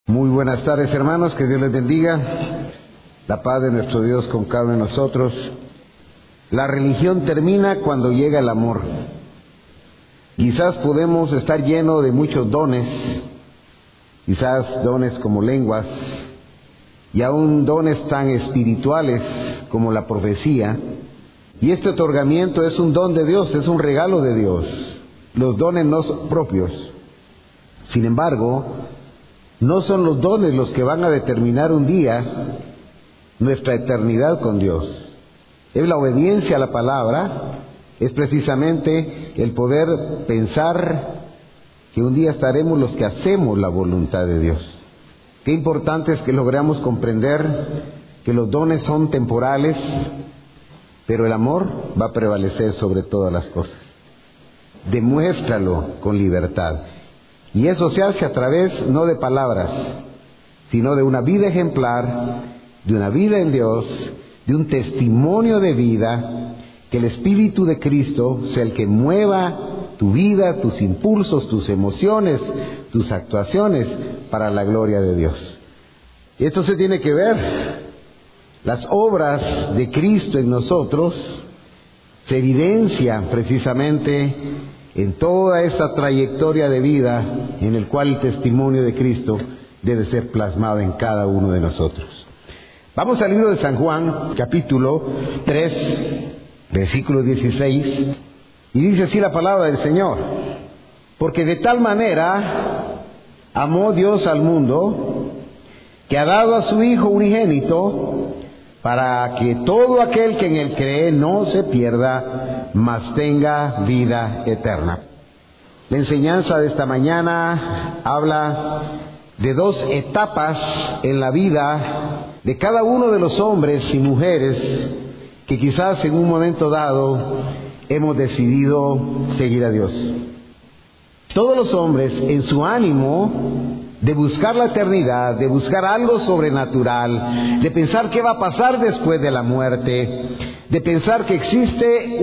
Muy buenas tardes, hermanos, que Dios les bendiga. La paz de nuestro Dios con cada uno de nosotros. La religión termina cuando llega el amor. Quizás podemos estar llenos de muchos dones, quizás dones como lenguas, y aún dones tan espirituales como la profecía. Y este otorgamiento es un don de Dios, es un regalo de Dios. Los dones no son propios. Sin embargo, no son los dones los que van a determinar un día nuestra eternidad con Dios. Es la obediencia a la palabra, es precisamente el poder pensar que un día estaremos los que hacemos la voluntad de Dios. Qué importante es que logremos comprender que los dones son temporales, pero el amor va a prevalecer sobre todas las cosas. Demuéstralo con libertad. Y eso se hace a través no de palabras, sino de una vida ejemplar, de una vida en Dios, de un testimonio de vida, que el Espíritu de Cristo sea el que mueva tu vida, tus impulsos, tus emociones, tus actuaciones para la gloria de Dios. Y esto se tiene que ver. Las obras de Cristo en nosotros se evidencian precisamente en toda esa trayectoria de vida en el cual el testimonio de Cristo debe ser plasmado en cada uno de nosotros. Vamos al libro de San Juan, capítulo 3, versículo 16, y dice así la palabra del Señor: porque de tal manera amó Dios al mundo, que ha dado a su Hijo unigénito, para que todo aquel que en él cree no se pierda, mas tenga vida eterna. La enseñanza de esta mañana habla de dos etapas en la vida de cada uno de los hombres y mujeres que quizás en un momento dado hemos decidido seguir a Dios. Todos los hombres, en su ánimo de buscar la eternidad, de buscar algo sobrenatural, de pensar qué va a pasar después de la muerte, de pensar que existe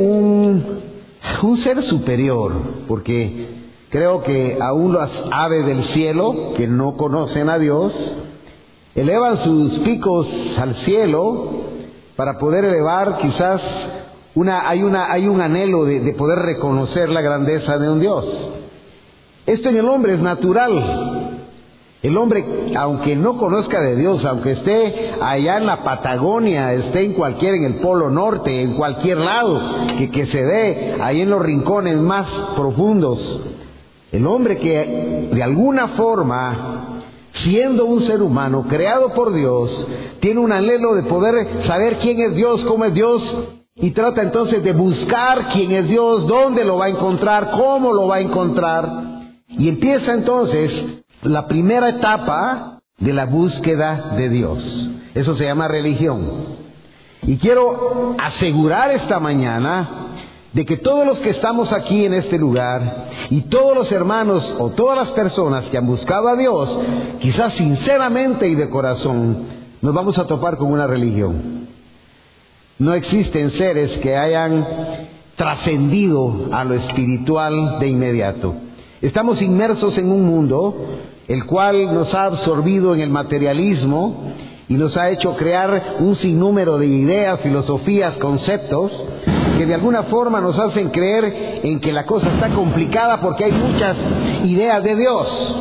un ser superior, porque creo que aún las aves del cielo, que no conocen a Dios, elevan sus picos al cielo para poder elevar quizás hay un anhelo de poder reconocer la grandeza de un Dios. Esto en el hombre es natural. El hombre, aunque no conozca de Dios, aunque esté allá en la Patagonia, esté en el Polo Norte, en cualquier lado que se dé, ahí en los rincones más profundos, el hombre que de alguna forma, siendo un ser humano creado por Dios, tiene un anhelo de poder saber quién es Dios, cómo es Dios, y trata entonces de buscar quién es Dios, dónde lo va a encontrar, cómo lo va a encontrar, y empieza entonces la primera etapa de la búsqueda de Dios. Eso se llama religión. Y quiero asegurar esta mañana de que todos los que estamos aquí en este lugar, y todos los hermanos o todas las personas que han buscado a Dios, quizás sinceramente y de corazón, nos vamos a topar con una religión. No existen seres que hayan trascendido a lo espiritual de inmediato. Estamos inmersos en un mundo el cual nos ha absorbido en el materialismo y nos ha hecho crear un sinnúmero de ideas, filosofías, conceptos que de alguna forma nos hacen creer en que la cosa está complicada porque hay muchas ideas de Dios.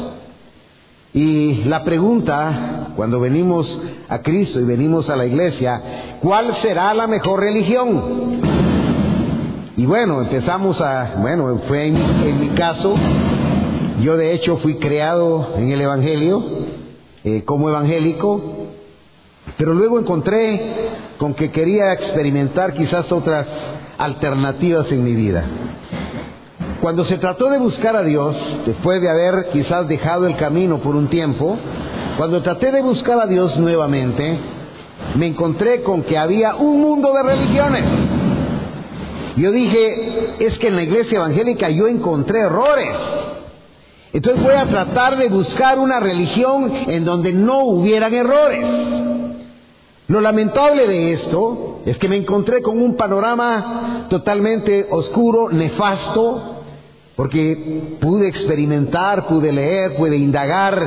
Y la pregunta, cuando venimos a Cristo y venimos a la iglesia, ¿cuál será la mejor religión? Y bueno, fue en mi caso. Yo de hecho fui creado en el Evangelio, como evangélico, pero luego encontré con que quería experimentar quizás otras alternativas en mi vida. Cuando se trató de buscar a Dios, después de haber quizás dejado el camino por un tiempo, cuando traté de buscar a Dios nuevamente, me encontré con que había un mundo de religiones. Yo dije, es que en la iglesia evangélica yo encontré errores. Entonces voy a tratar de buscar una religión en donde no hubieran errores. Lo lamentable de esto es que me encontré con un panorama totalmente oscuro, nefasto, porque pude experimentar, pude leer, pude indagar,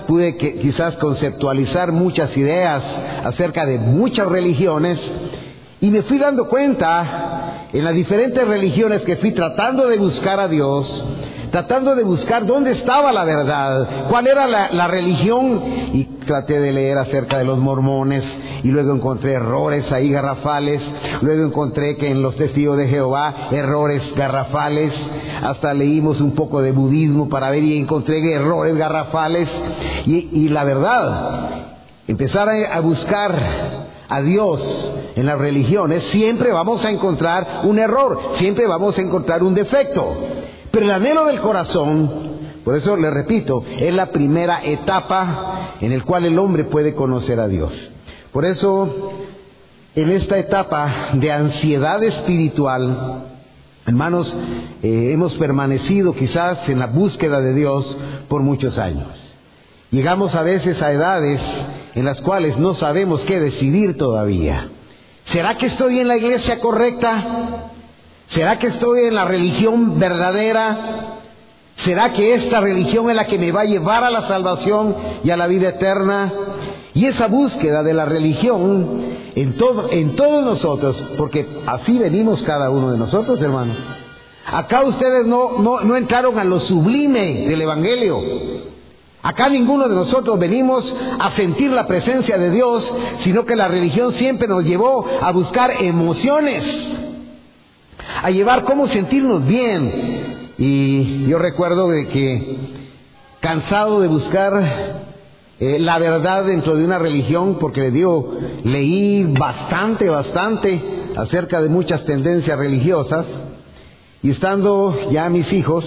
pude quizás conceptualizar muchas ideas acerca de muchas religiones, y me fui dando cuenta en las diferentes religiones que fui tratando de buscar a Dios, tratando de buscar dónde estaba la verdad, cuál era la religión, y traté de leer acerca de los mormones, y luego encontré errores ahí garrafales, luego encontré que en los testigos de Jehová errores garrafales, hasta leímos un poco de budismo para ver y encontré errores garrafales, y la verdad, empezar a buscar a Dios en las religiones, siempre vamos a encontrar un error, siempre vamos a encontrar un defecto. Pero el anhelo del corazón, por eso le repito, es la primera etapa en la cual el hombre puede conocer a Dios. Por eso, en esta etapa de ansiedad espiritual, hermanos, hemos permanecido quizás en la búsqueda de Dios por muchos años. Llegamos a veces a edades en las cuales no sabemos qué decidir todavía. ¿Será que estoy en la iglesia correcta? ¿Será que estoy en la religión verdadera? ¿Será que esta religión es la que me va a llevar a la salvación y a la vida eterna? Y esa búsqueda de la religión en todos nosotros, porque así venimos cada uno de nosotros, hermanos. Acá ustedes no entraron a lo sublime del Evangelio. Acá ninguno de nosotros venimos a sentir la presencia de Dios, sino que la religión siempre nos llevó a buscar emociones, a llevar cómo sentirnos bien. Y yo recuerdo de que, cansado de buscar la verdad dentro de una religión, porque le digo, leí bastante acerca de muchas tendencias religiosas, y estando ya mis hijos,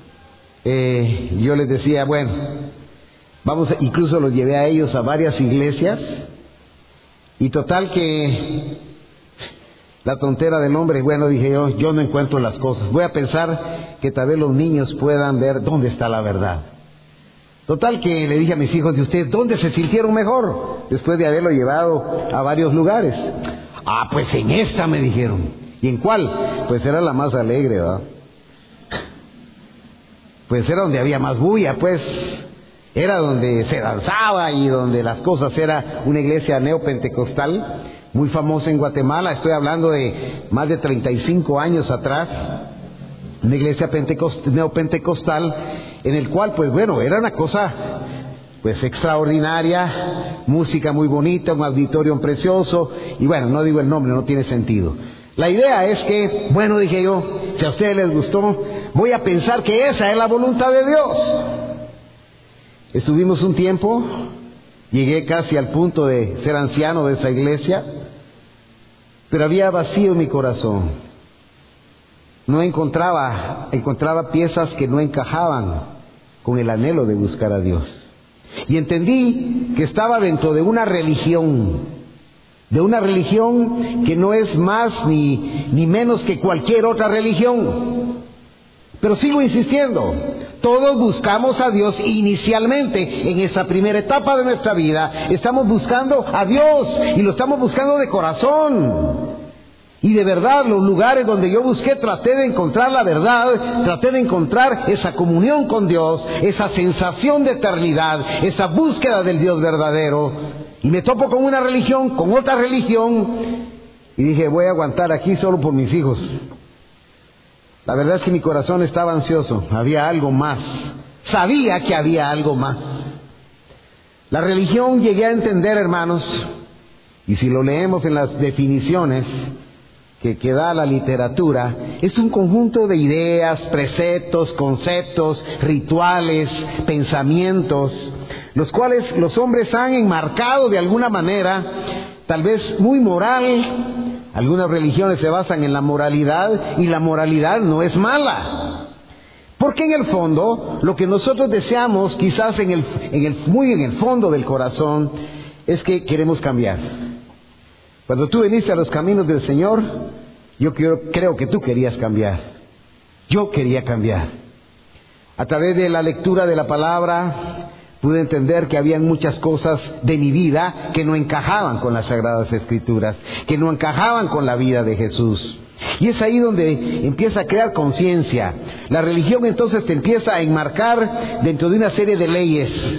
yo les decía, bueno, incluso los llevé a ellos a varias iglesias, y total que la tontera del hombre, bueno, dije yo no encuentro las cosas, voy a pensar que tal vez los niños puedan ver dónde está la verdad. Total que le dije a mis hijos de ustedes, ¿dónde se sintieron mejor? Después de haberlo llevado a varios lugares. Pues en esta, me dijeron. ¿Y en cuál? Pues era la más alegre, ¿verdad? Pues era donde había más bulla, pues era donde se danzaba y donde las cosas, era una iglesia neopentecostal muy famosa en Guatemala. Estoy hablando de más de 35 años atrás, una iglesia neopentecostal, en el cual, pues bueno, era una cosa pues extraordinaria, música muy bonita, un auditorio precioso, y bueno, no digo el nombre, no tiene sentido. La idea es que, bueno, dije yo, si a ustedes les gustó, voy a pensar que esa es la voluntad de Dios. Estuvimos un tiempo, llegué casi al punto de ser anciano de esa iglesia, pero había vacío en mi corazón. No encontraba piezas que no encajaban con el anhelo de buscar a Dios. Y entendí que estaba dentro de una religión que no es más ni menos que cualquier otra religión. Pero sigo insistiendo, todos buscamos a Dios inicialmente. En esa primera etapa de nuestra vida estamos buscando a Dios, y lo estamos buscando de corazón. Y de verdad, los lugares donde yo busqué, traté de encontrar la verdad, traté de encontrar esa comunión con Dios, esa sensación de eternidad, esa búsqueda del Dios verdadero. Y me topo con una religión, con otra religión, y dije, voy a aguantar aquí solo por mis hijos. La verdad es que mi corazón estaba ansioso, había algo más, sabía que había algo más. La religión, llegué a entender, hermanos, y si lo leemos en las definiciones que da la literatura, es un conjunto de ideas, preceptos, conceptos, rituales, pensamientos, los cuales los hombres han enmarcado de alguna manera, tal vez muy moral. Algunas religiones se basan en la moralidad, y la moralidad no es mala. Porque en el fondo, lo que nosotros deseamos, quizás muy en el fondo del corazón, es que queremos cambiar. Cuando tú viniste a los caminos del Señor, yo creo que tú querías cambiar. Yo quería cambiar. A través de la lectura de la palabra, pude entender que había muchas cosas de mi vida que no encajaban con las Sagradas Escrituras, que no encajaban con la vida de Jesús. Y es ahí donde empieza a crear conciencia. La religión entonces te empieza a enmarcar dentro de una serie de leyes.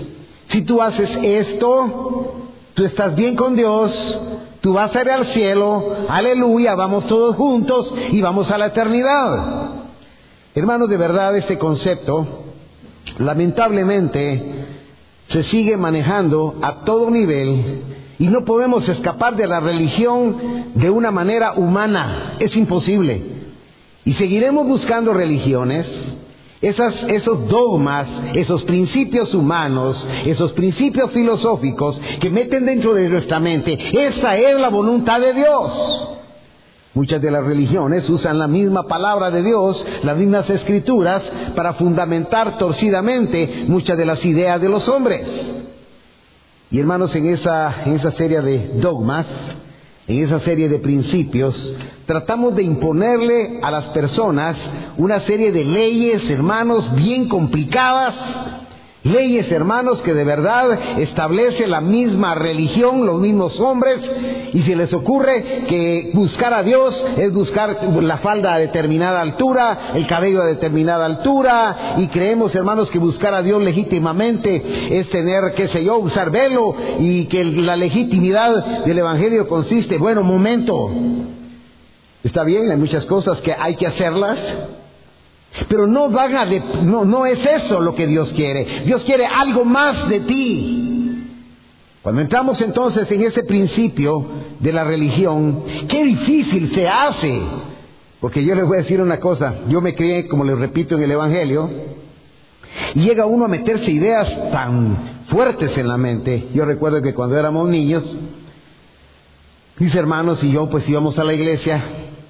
Si tú haces esto, tú estás bien con Dios, tú vas a ir al cielo, aleluya, vamos todos juntos y vamos a la eternidad. Hermanos, de verdad este concepto, lamentablemente, se sigue manejando a todo nivel y no podemos escapar de la religión de una manera humana. Es imposible. Y seguiremos buscando religiones, esos dogmas, esos principios humanos, esos principios filosóficos que meten dentro de nuestra mente. Esa es la voluntad de Dios. Muchas de las religiones usan la misma palabra de Dios, las mismas escrituras, para fundamentar torcidamente muchas de las ideas de los hombres. Y hermanos, en esa serie de dogmas, en esa serie de principios, tratamos de imponerle a las personas una serie de leyes, hermanos, bien complicadas. Leyes, hermanos, que de verdad establece la misma religión, los mismos hombres, y si les ocurre que buscar a Dios es buscar la falda a determinada altura, el cabello a determinada altura, y creemos, hermanos, que buscar a Dios legítimamente es tener, qué sé yo, usar velo, y que la legitimidad del Evangelio consiste, bueno, momento, está bien, hay muchas cosas que hay que hacerlas, pero no es eso lo que Dios quiere. Dios quiere algo más de ti. Cuando entramos entonces en ese principio de la religión, qué difícil se hace. Porque yo les voy a decir una cosa, yo me crié, como les repito, en el Evangelio, y llega uno a meterse ideas tan fuertes en la mente. Yo recuerdo que cuando éramos niños, mis hermanos y yo pues íbamos a la iglesia,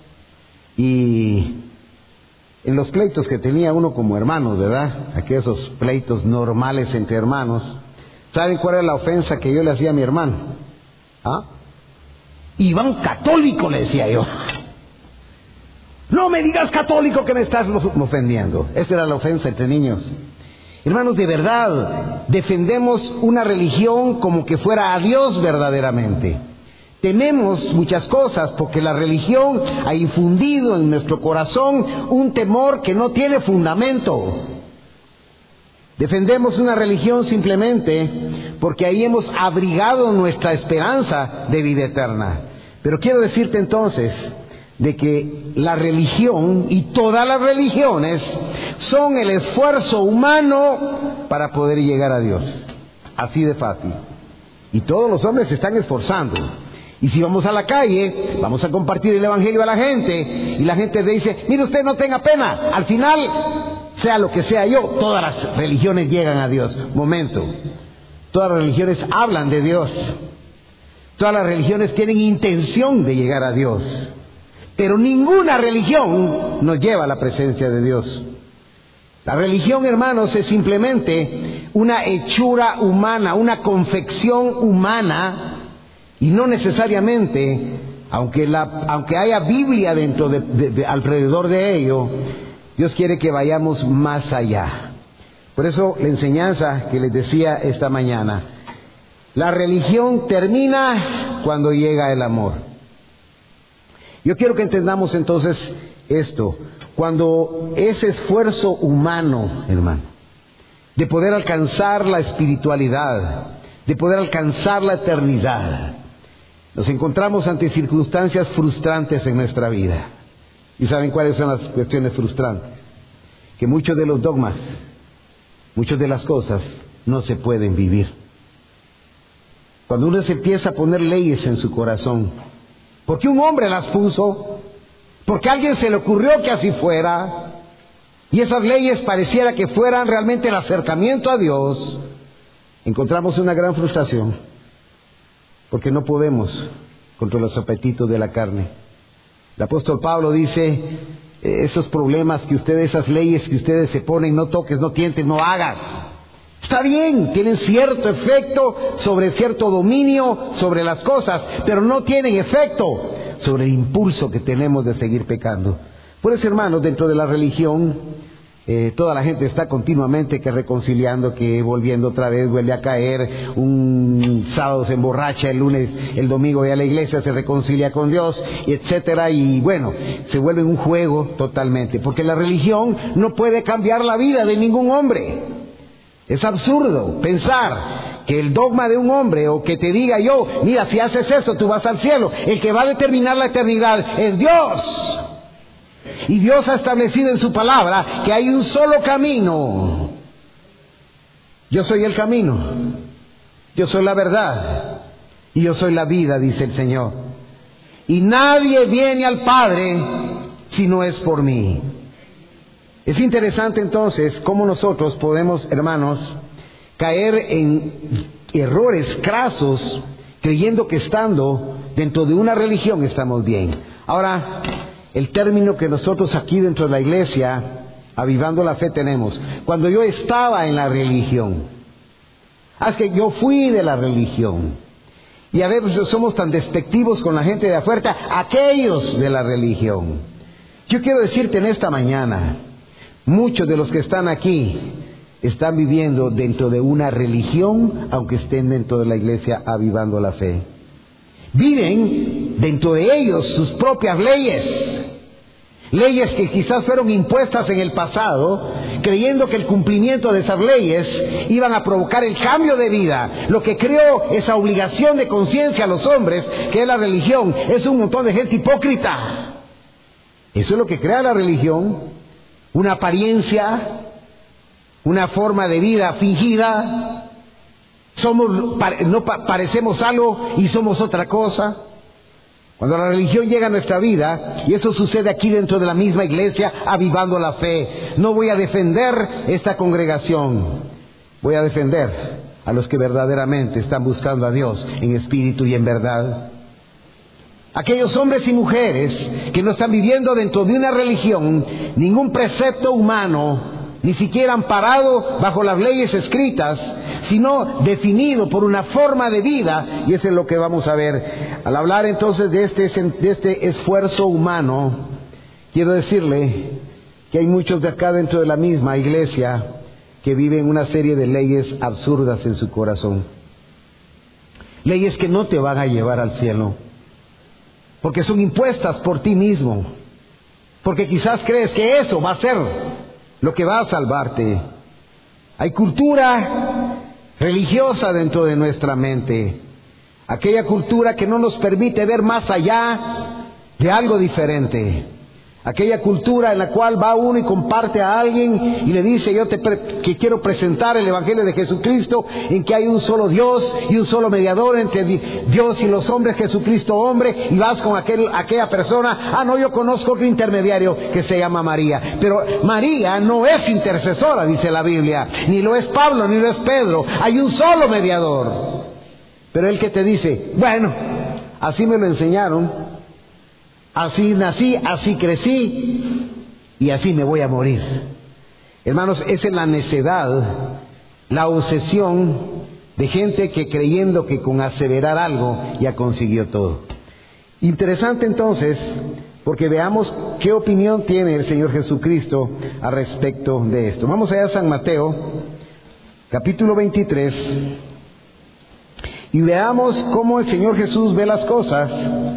y en los pleitos que tenía uno como hermanos, ¿verdad? Aquellos pleitos normales entre hermanos. ¿Saben cuál era la ofensa que yo le hacía a mi hermano? ¿Ah? Iván católico, le decía yo. No me digas católico, que me estás ofendiendo. Esa era la ofensa entre niños. Hermanos, de verdad, defendemos una religión como que fuera a Dios verdaderamente. Tememos muchas cosas porque la religión ha infundido en nuestro corazón un temor que no tiene fundamento. Defendemos una religión simplemente porque ahí hemos abrigado nuestra esperanza de vida eterna. Pero quiero decirte entonces de que la religión y todas las religiones son el esfuerzo humano para poder llegar a Dios. Así de fácil. Y todos los hombres se están esforzando. Y si vamos a la calle, vamos a compartir el Evangelio a la gente, y la gente le dice, mire usted, no tenga pena, al final, sea lo que sea yo, todas las religiones llegan a Dios. Momento, todas las religiones hablan de Dios, todas las religiones tienen intención de llegar a Dios, pero ninguna religión nos lleva a la presencia de Dios. La religión, hermanos, es simplemente una hechura humana, una confección humana. Y no necesariamente, aunque haya Biblia dentro alrededor de ello, Dios quiere que vayamos más allá. Por eso la enseñanza que les decía esta mañana, la religión termina cuando llega el amor. Yo quiero que entendamos entonces esto, cuando ese esfuerzo humano, hermano, de poder alcanzar la espiritualidad, de poder alcanzar la eternidad, nos encontramos ante circunstancias frustrantes en nuestra vida. ¿Y saben cuáles son las cuestiones frustrantes? Que muchos de los dogmas, muchas de las cosas no se pueden vivir. Cuando uno se empieza a poner leyes en su corazón, porque un hombre las puso, porque a alguien se le ocurrió que así fuera, y esas leyes pareciera que fueran realmente el acercamiento a Dios, encontramos una gran frustración. Porque no podemos contra los apetitos de la carne. El apóstol Pablo dice, esos problemas que ustedes, esas leyes que ustedes se ponen, no toques, no tientes, no hagas. Está bien, tienen cierto efecto sobre cierto dominio sobre las cosas, pero no tienen efecto sobre el impulso que tenemos de seguir pecando. Por eso, hermanos, dentro de la religión, toda la gente está continuamente que reconciliando, que volviendo otra vez, vuelve a caer, un sábado se emborracha, el lunes, el domingo va a la iglesia, se reconcilia con Dios, etcétera, y bueno, se vuelve un juego totalmente, porque la religión no puede cambiar la vida de ningún hombre. Es absurdo pensar que el dogma de un hombre o que te diga yo, mira, si haces eso tú vas al cielo. El que va a determinar la eternidad es Dios. Y Dios ha establecido en su palabra que hay un solo camino. Yo soy el camino, yo soy la verdad y yo soy la vida, dice el Señor. Y nadie viene al Padre si no es por mí. Es interesante entonces cómo nosotros podemos, hermanos, caer en errores crasos creyendo que estando dentro de una religión estamos bien. Ahora, el término que nosotros aquí dentro de la iglesia, Avivando la Fe, tenemos: cuando yo estaba en la religión. Es que yo fui de la religión. Y a veces somos tan despectivos con la gente de afuera, aquellos de la religión. Yo quiero decirte en esta mañana, muchos de los que están aquí están viviendo dentro de una religión, aunque estén dentro de la iglesia Avivando la Fe. Viven dentro de ellos sus propias leyes. Leyes que quizás fueron impuestas en el pasado, creyendo que el cumplimiento de esas leyes iban a provocar el cambio de vida. Lo que creó esa obligación de conciencia a los hombres, que es la religión, es un montón de gente hipócrita. Eso es lo que crea la religión, una apariencia, una forma de vida fingida. Parecemos algo y somos otra cosa. Cuando la religión llega a nuestra vida, y eso sucede aquí dentro de la misma iglesia, Avivando la Fe, no voy a defender esta congregación, voy a defender a los que verdaderamente están buscando a Dios en espíritu y en verdad. Aquellos hombres y mujeres que no están viviendo dentro de una religión, ningún precepto humano, ni siquiera amparado bajo las leyes escritas, sino definido por una forma de vida. Y eso es lo que vamos a ver. Al hablar entonces de este esfuerzo humano, quiero decirle que hay muchos de acá dentro de la misma iglesia que viven una serie de leyes absurdas en su corazón. Leyes que no te van a llevar al cielo, porque son impuestas por ti mismo, porque quizás crees que eso va a ser lo que va a salvarte. Hay cultura religiosa dentro de nuestra mente, aquella cultura que no nos permite ver más allá de algo diferente, aquella cultura en la cual va uno y comparte a alguien y le dice: que quiero presentar el Evangelio de Jesucristo, en que hay un solo Dios y un solo mediador entre Dios y los hombres, Jesucristo hombre, y vas con aquella persona: no, yo conozco otro intermediario que se llama María. Pero María no es intercesora, dice la Biblia, ni lo es Pablo, ni lo es Pedro. Hay un solo mediador. Pero él que te dice: bueno, así me lo enseñaron, así nací, así crecí y así me voy a morir. Hermanos, esa es la necedad, la obsesión de gente que creyendo que con aseverar algo ya consiguió todo. Interesante entonces, porque veamos qué opinión tiene el Señor Jesucristo al respecto de esto. Vamos allá a San Mateo, capítulo 23, y veamos cómo el Señor Jesús ve las cosas.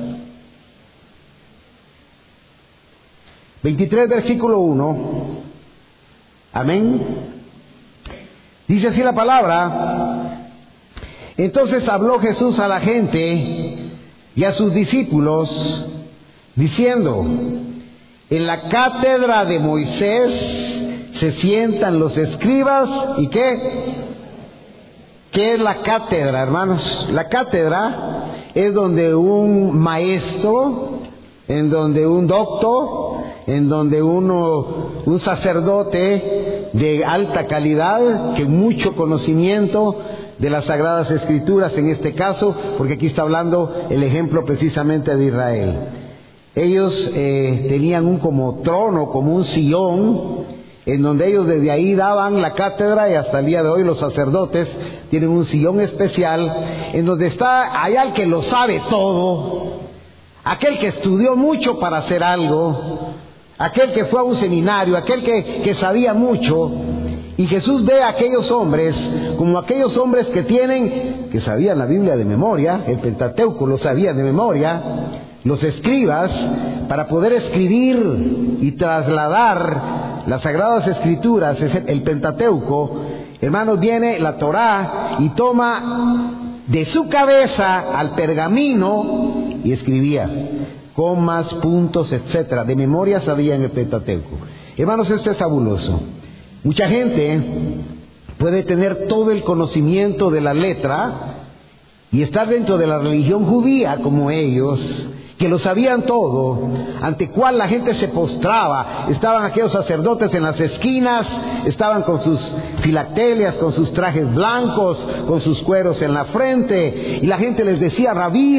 23, versículo 1. Amén. Dice así la palabra: entonces habló Jesús a la gente y a sus discípulos, diciendo: en la cátedra de Moisés se sientan los escribas. ¿Y qué? ¿Qué es la cátedra, hermanos? La cátedra es donde un maestro, en donde un doctor, en donde un sacerdote de alta calidad, que mucho conocimiento de las Sagradas Escrituras en este caso, porque aquí está hablando el ejemplo precisamente de Israel. Ellos tenían un como trono, como un sillón, en donde ellos desde ahí daban la cátedra, y hasta el día de hoy los sacerdotes tienen un sillón especial, en donde está allá el que lo sabe todo, aquel que estudió mucho para hacer algo, aquel que fue a un seminario, aquel que sabía mucho. Y Jesús ve a aquellos hombres como aquellos hombres que sabían la Biblia de memoria, el Pentateuco lo sabían de memoria, los escribas, para poder escribir y trasladar las Sagradas Escrituras, el Pentateuco, hermanos, viene la Torá y toma de su cabeza al pergamino y escribía comas, puntos, etcétera. De memoria sabían el Pentateuco. Hermanos, esto es fabuloso. Mucha gente puede tener todo el conocimiento de la letra y estar dentro de la religión judía como ellos, que lo sabían todo, ante cual la gente se postraba. Estaban aquellos sacerdotes en las esquinas, estaban con sus filactelias, con sus trajes blancos, con sus cueros en la frente, y la gente les decía rabí,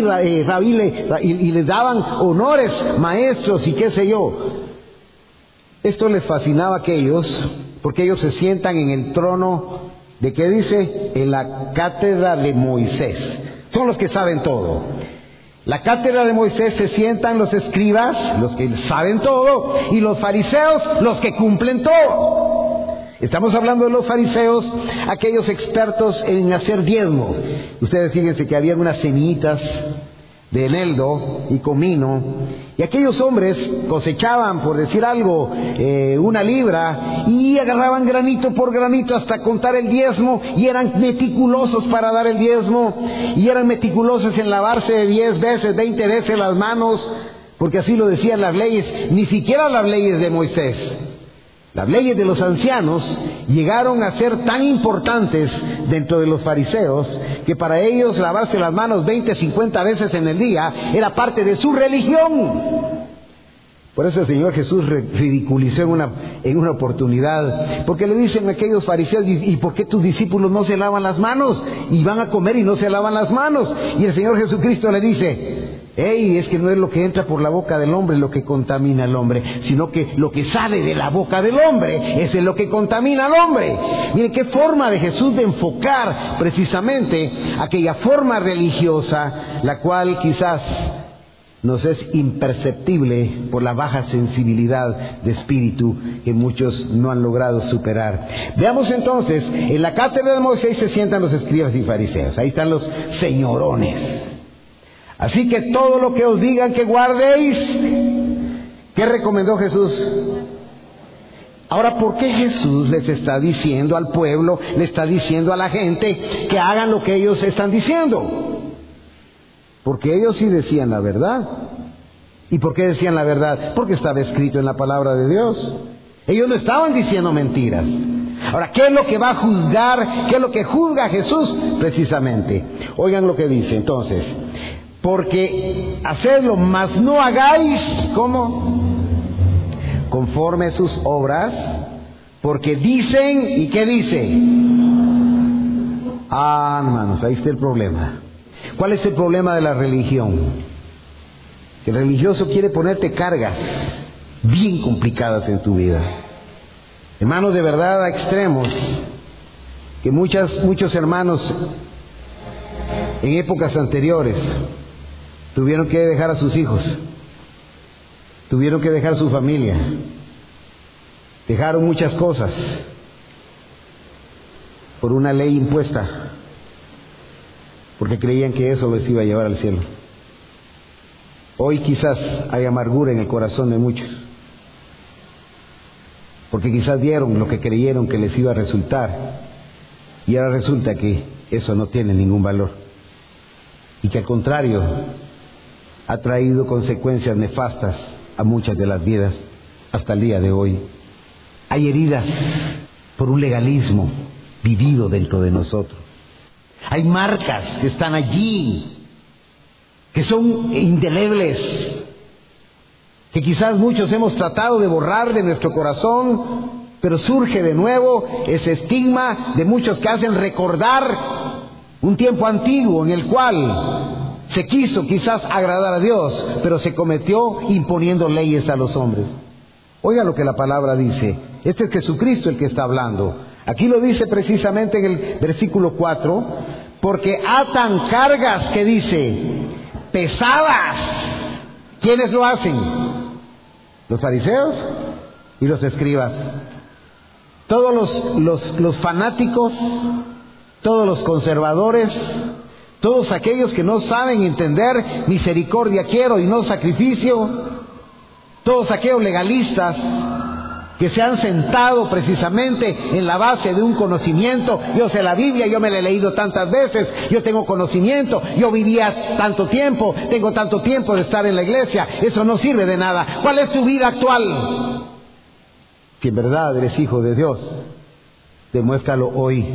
y les daban honores, maestros y qué sé yo. Esto les fascinaba a aquellos, porque ellos se sientan en el trono de, ¿qué dice? En la cátedra de Moisés. Son los que saben todo. La cátedra de Moisés se sientan los escribas, los que saben todo, y los fariseos, los que cumplen todo. Estamos hablando de los fariseos, aquellos expertos en hacer diezmo. Ustedes fíjense que había unas semillitas de eneldo y comino, y aquellos hombres cosechaban, por decir algo, 1 libra, y agarraban granito por granito hasta contar el diezmo, y eran meticulosos para dar el diezmo, y eran meticulosos en lavarse 10 veces, 20 veces las manos, porque así lo decían las leyes, ni siquiera las leyes de Moisés. Las leyes de los ancianos llegaron a ser tan importantes dentro de los fariseos que para ellos lavarse las manos 20, 50 veces en el día era parte de su religión. Por eso el Señor Jesús ridiculizó en una oportunidad, porque le dicen a aquellos fariseos: ¿y por qué tus discípulos no se lavan las manos? Y van a comer y no se lavan las manos. Y el Señor Jesucristo le dice: es que no es lo que entra por la boca del hombre lo que contamina al hombre, sino que lo que sale de la boca del hombre, ese es lo que contamina al hombre. Miren qué forma de Jesús de enfocar precisamente aquella forma religiosa, la cual quizás nos es imperceptible por la baja sensibilidad de espíritu que muchos no han logrado superar. Veamos entonces, en la cátedra de Moisés se sientan los escribas y fariseos, ahí están los señorones. Así que todo lo que os digan que guardéis, ¿qué recomendó Jesús? Ahora, ¿por qué Jesús les está diciendo al pueblo, le está diciendo a la gente que hagan lo que ellos están diciendo? Porque ellos sí decían la verdad. ¿Y por qué decían la verdad? Porque estaba escrito en la palabra de Dios. Ellos no estaban diciendo mentiras. Ahora, ¿qué es lo que va a juzgar? ¿Qué es lo que juzga Jesús? Precisamente. Oigan lo que dice entonces. Porque hacedlo, mas no hagáis, ¿cómo? Conforme sus obras, porque dicen, ¿y qué dice? Hermanos, ahí está el problema. ¿Cuál es el problema de la religión? Que el religioso quiere ponerte cargas bien complicadas en tu vida. Hermanos, de verdad a extremos, que muchos hermanos en épocas anteriores tuvieron que dejar a sus hijos, tuvieron que dejar su familia, dejaron muchas cosas por una ley impuesta, porque creían que eso les iba a llevar al cielo. Hoy quizás hay amargura en el corazón de muchos, porque quizás dieron lo que creyeron que les iba a resultar, y ahora resulta que eso no tiene ningún valor, y que al contrario ha traído consecuencias nefastas a muchas de las vidas hasta el día de hoy. Hay heridas por un legalismo vivido dentro de nosotros. Hay marcas que están allí, que son indelebles, que quizás muchos hemos tratado de borrar de nuestro corazón, pero surge de nuevo ese estigma de muchos que hacen recordar un tiempo antiguo en el cual se quiso quizás agradar a Dios, pero se cometió imponiendo leyes a los hombres. Oiga lo que la palabra dice. Este es Jesucristo el que está hablando. Aquí lo dice precisamente en el versículo 4, porque atan cargas, que dice, pesadas. ¿Quiénes lo hacen? Los fariseos y los escribas. Todos los fanáticos, todos los conservadores, todos aquellos que no saben entender misericordia quiero y no sacrificio, todos aquellos legalistas, que se han sentado precisamente en la base de un conocimiento. Yo sé la Biblia, yo me la he leído tantas veces, yo tengo conocimiento, yo vivía tanto tiempo, tengo tanto tiempo de estar en la iglesia. Eso no sirve de nada. ¿Cuál es tu vida actual? Si en verdad eres hijo de Dios, demuéstralo hoy.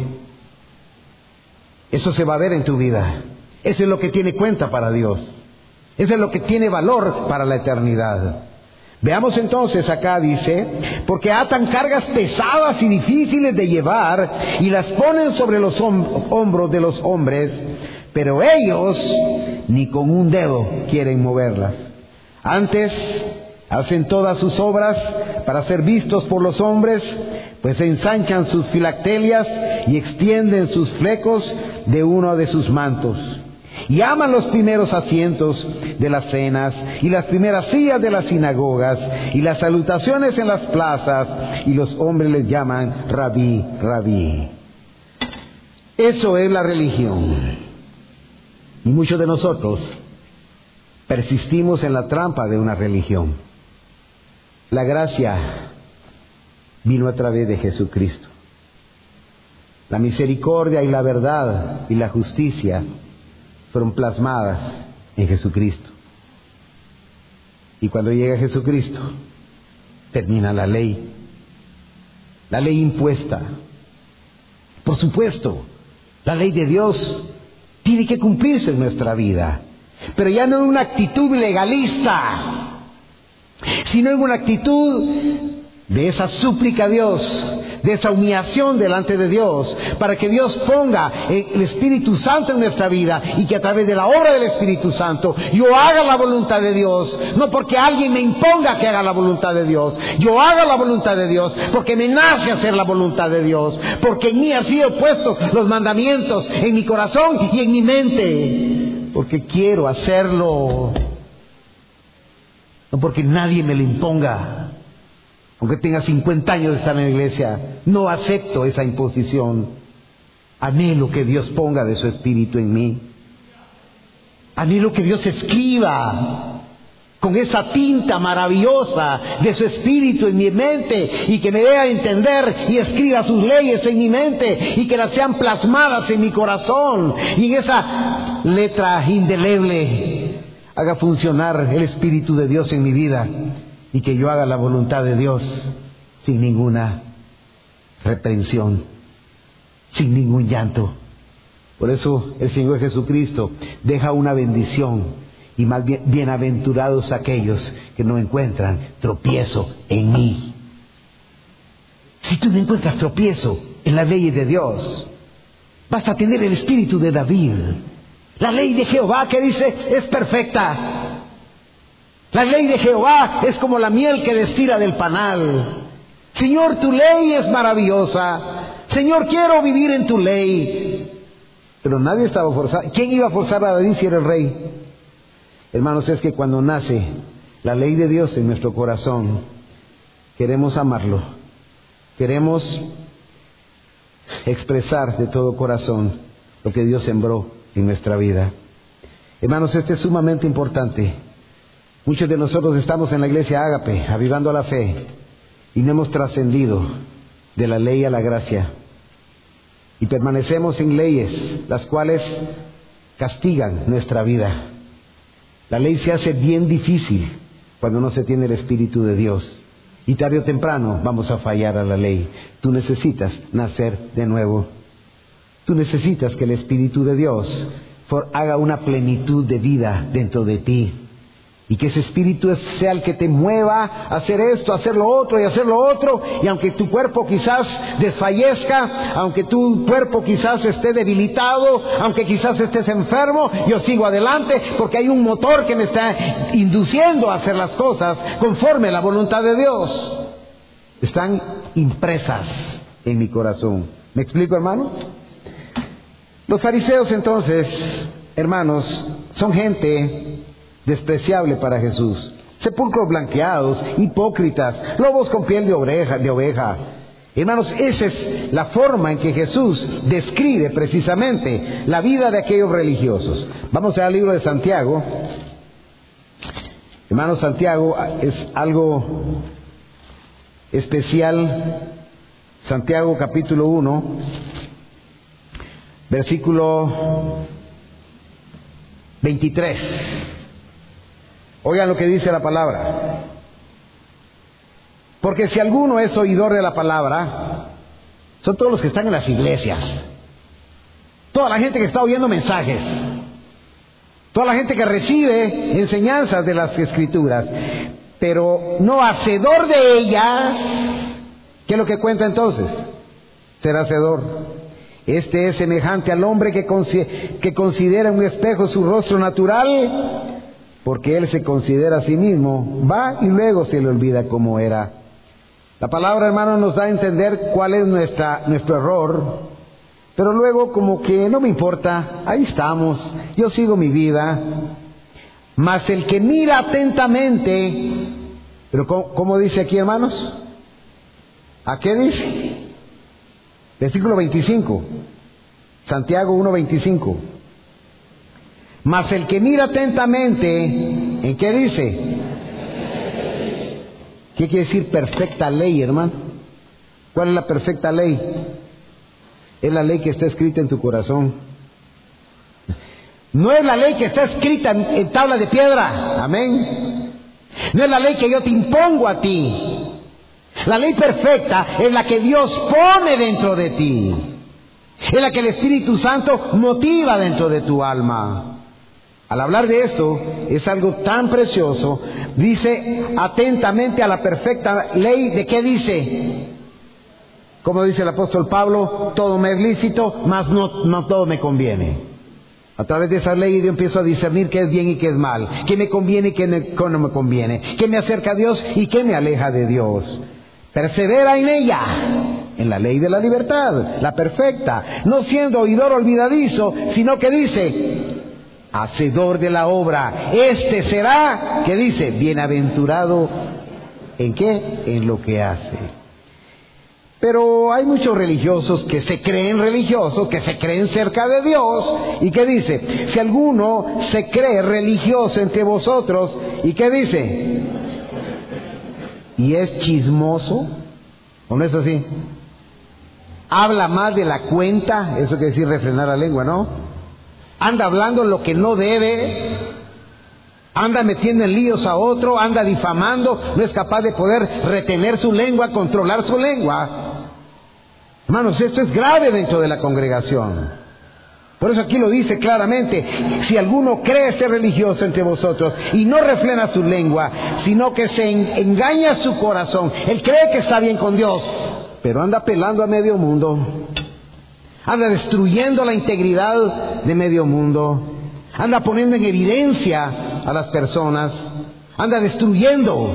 Eso se va a ver en tu vida. Eso es lo que tiene cuenta para Dios. Eso es lo que tiene valor para la eternidad. Veamos entonces acá, dice, porque atan cargas pesadas y difíciles de llevar y las ponen sobre los hombros de los hombres, pero ellos ni con un dedo quieren moverlas. Antes hacen todas sus obras para ser vistos por los hombres, pues ensanchan sus filactelias y extienden sus flecos de uno de sus mantos. Y aman los primeros asientos de las cenas y las primeras sillas de las sinagogas y las salutaciones en las plazas, y los hombres les llaman Rabí, Rabí. Eso es la religión. Y muchos de nosotros persistimos en la trampa de una religión. La gracia vino a través de Jesucristo. La misericordia y la verdad y la justicia fueron plasmadas en Jesucristo. Y cuando llega Jesucristo, termina la ley impuesta. Por supuesto, la ley de Dios tiene que cumplirse en nuestra vida, pero ya no en una actitud legalista, sino en una actitud de esa súplica a Dios, de esa humillación delante de Dios, para que Dios ponga el Espíritu Santo en nuestra vida y que a través de la obra del Espíritu Santo yo haga la voluntad de Dios, no porque alguien me imponga que haga la voluntad de Dios. Yo haga la voluntad de Dios porque me nace hacer la voluntad de Dios, porque en mí han sido puestos los mandamientos en mi corazón y en mi mente, porque quiero hacerlo, no porque nadie me lo imponga. Aunque tenga 50 años de estar en la iglesia, no acepto esa imposición. Anhelo que Dios ponga de su Espíritu en mí. Anhelo que Dios escriba con esa tinta maravillosa de su Espíritu en mi mente, y que me dé a entender y escriba sus leyes en mi mente, y que las sean plasmadas en mi corazón, y en esa letra indeleble haga funcionar el Espíritu de Dios en mi vida, y que yo haga la voluntad de Dios sin ninguna reprensión, sin ningún llanto. Por eso el Señor Jesucristo deja una bendición, y más bien, bienaventurados aquellos que no encuentran tropiezo en mí. Si tú no encuentras tropiezo en las leyes de Dios, vas a tener el espíritu de David. La ley de Jehová, que dice, es perfecta. La ley de Jehová es como la miel que destila del panal. Señor, tu ley es maravillosa. Señor, quiero vivir en tu ley. Pero nadie estaba forzado. ¿Quién iba a forzar a David si era el rey? Hermanos, es que cuando nace la ley de Dios en nuestro corazón, queremos amarlo. Queremos expresar de todo corazón lo que Dios sembró en nuestra vida. Hermanos, esto es sumamente importante. Muchos de nosotros estamos en la iglesia Ágape, avivando la fe, y no hemos trascendido de la ley a la gracia, y permanecemos en leyes las cuales castigan nuestra vida. La ley se hace bien difícil cuando no se tiene el Espíritu de Dios, y tarde o temprano vamos a fallar a la ley. Tú necesitas nacer de nuevo. Tú necesitas que el Espíritu de Dios haga una plenitud de vida dentro de ti, y que ese Espíritu sea el que te mueva a hacer esto, a hacer lo otro y a hacer lo otro. Y aunque tu cuerpo quizás desfallezca, aunque tu cuerpo quizás esté debilitado, aunque quizás estés enfermo, yo sigo adelante porque hay un motor que me está induciendo a hacer las cosas conforme a la voluntad de Dios. Están impresas en mi corazón. ¿Me explico, hermanos? Los fariseos, entonces, hermanos, son gente despreciable para Jesús. Sepulcros blanqueados, hipócritas, lobos con piel de oveja. Hermanos, esa es la forma en que Jesús describe precisamente la vida de aquellos religiosos. Vamos al libro de Santiago. Hermanos, Santiago es algo especial, Santiago capítulo 1, versículo 23. Oigan lo que dice la palabra. Porque si alguno es oidor de la palabra, son todos los que están en las iglesias, toda la gente que está oyendo mensajes, toda la gente que recibe enseñanzas de las Escrituras, pero no hacedor de ellas. ¿Qué es lo que cuenta entonces? Ser hacedor. Este es semejante al hombre que considera en un espejo su rostro natural, porque él se considera a sí mismo, va y luego se le olvida cómo era. La palabra, hermano, nos da a entender cuál es nuestro error, pero luego como que no me importa, ahí estamos, yo sigo mi vida. Mas el que mira atentamente, pero ¿cómo dice aquí, hermanos? ¿A qué dice? Versículo 25, Santiago 1:25. Mas el que mira atentamente, ¿en qué dice? ¿Qué quiere decir perfecta ley, hermano? ¿Cuál es la perfecta ley? Es la ley que está escrita en tu corazón. No es la ley que está escrita en tabla de piedra. Amén. No es la ley que yo te impongo a ti. La ley perfecta es la que Dios pone dentro de ti. Es la que el Espíritu Santo motiva dentro de tu alma. Al hablar de esto, es algo tan precioso. Dice atentamente a la perfecta ley. ¿De qué dice? Como dice el apóstol Pablo, todo me es lícito, mas no todo me conviene. A través de esa ley yo empiezo a discernir qué es bien y qué es mal, qué me conviene y qué no me conviene, qué me acerca a Dios y qué me aleja de Dios. Persevera en ella, en la ley de la libertad, la perfecta, no siendo oidor olvidadizo, sino que dice, hacedor de la obra. Este será, que dice, bienaventurado, ¿en qué? En lo que hace. Pero hay muchos religiosos que se creen religiosos, que se creen cerca de Dios, y que dice, si alguno se cree religioso entre vosotros, ¿y qué dice? Y es chismoso, ¿o no es así? Habla más de la cuenta, eso quiere decir refrenar la lengua, ¿no? Anda hablando lo que no debe, anda metiendo en líos a otro, anda difamando, no es capaz de poder retener su lengua, controlar su lengua. Hermanos, esto es grave dentro de la congregación. Por eso aquí lo dice claramente, si alguno cree ser religioso entre vosotros y no refrena su lengua, sino que se engaña su corazón, él cree que está bien con Dios, pero anda pelando a medio mundo, anda destruyendo la integridad de medio mundo, anda poniendo en evidencia a las personas, anda destruyendo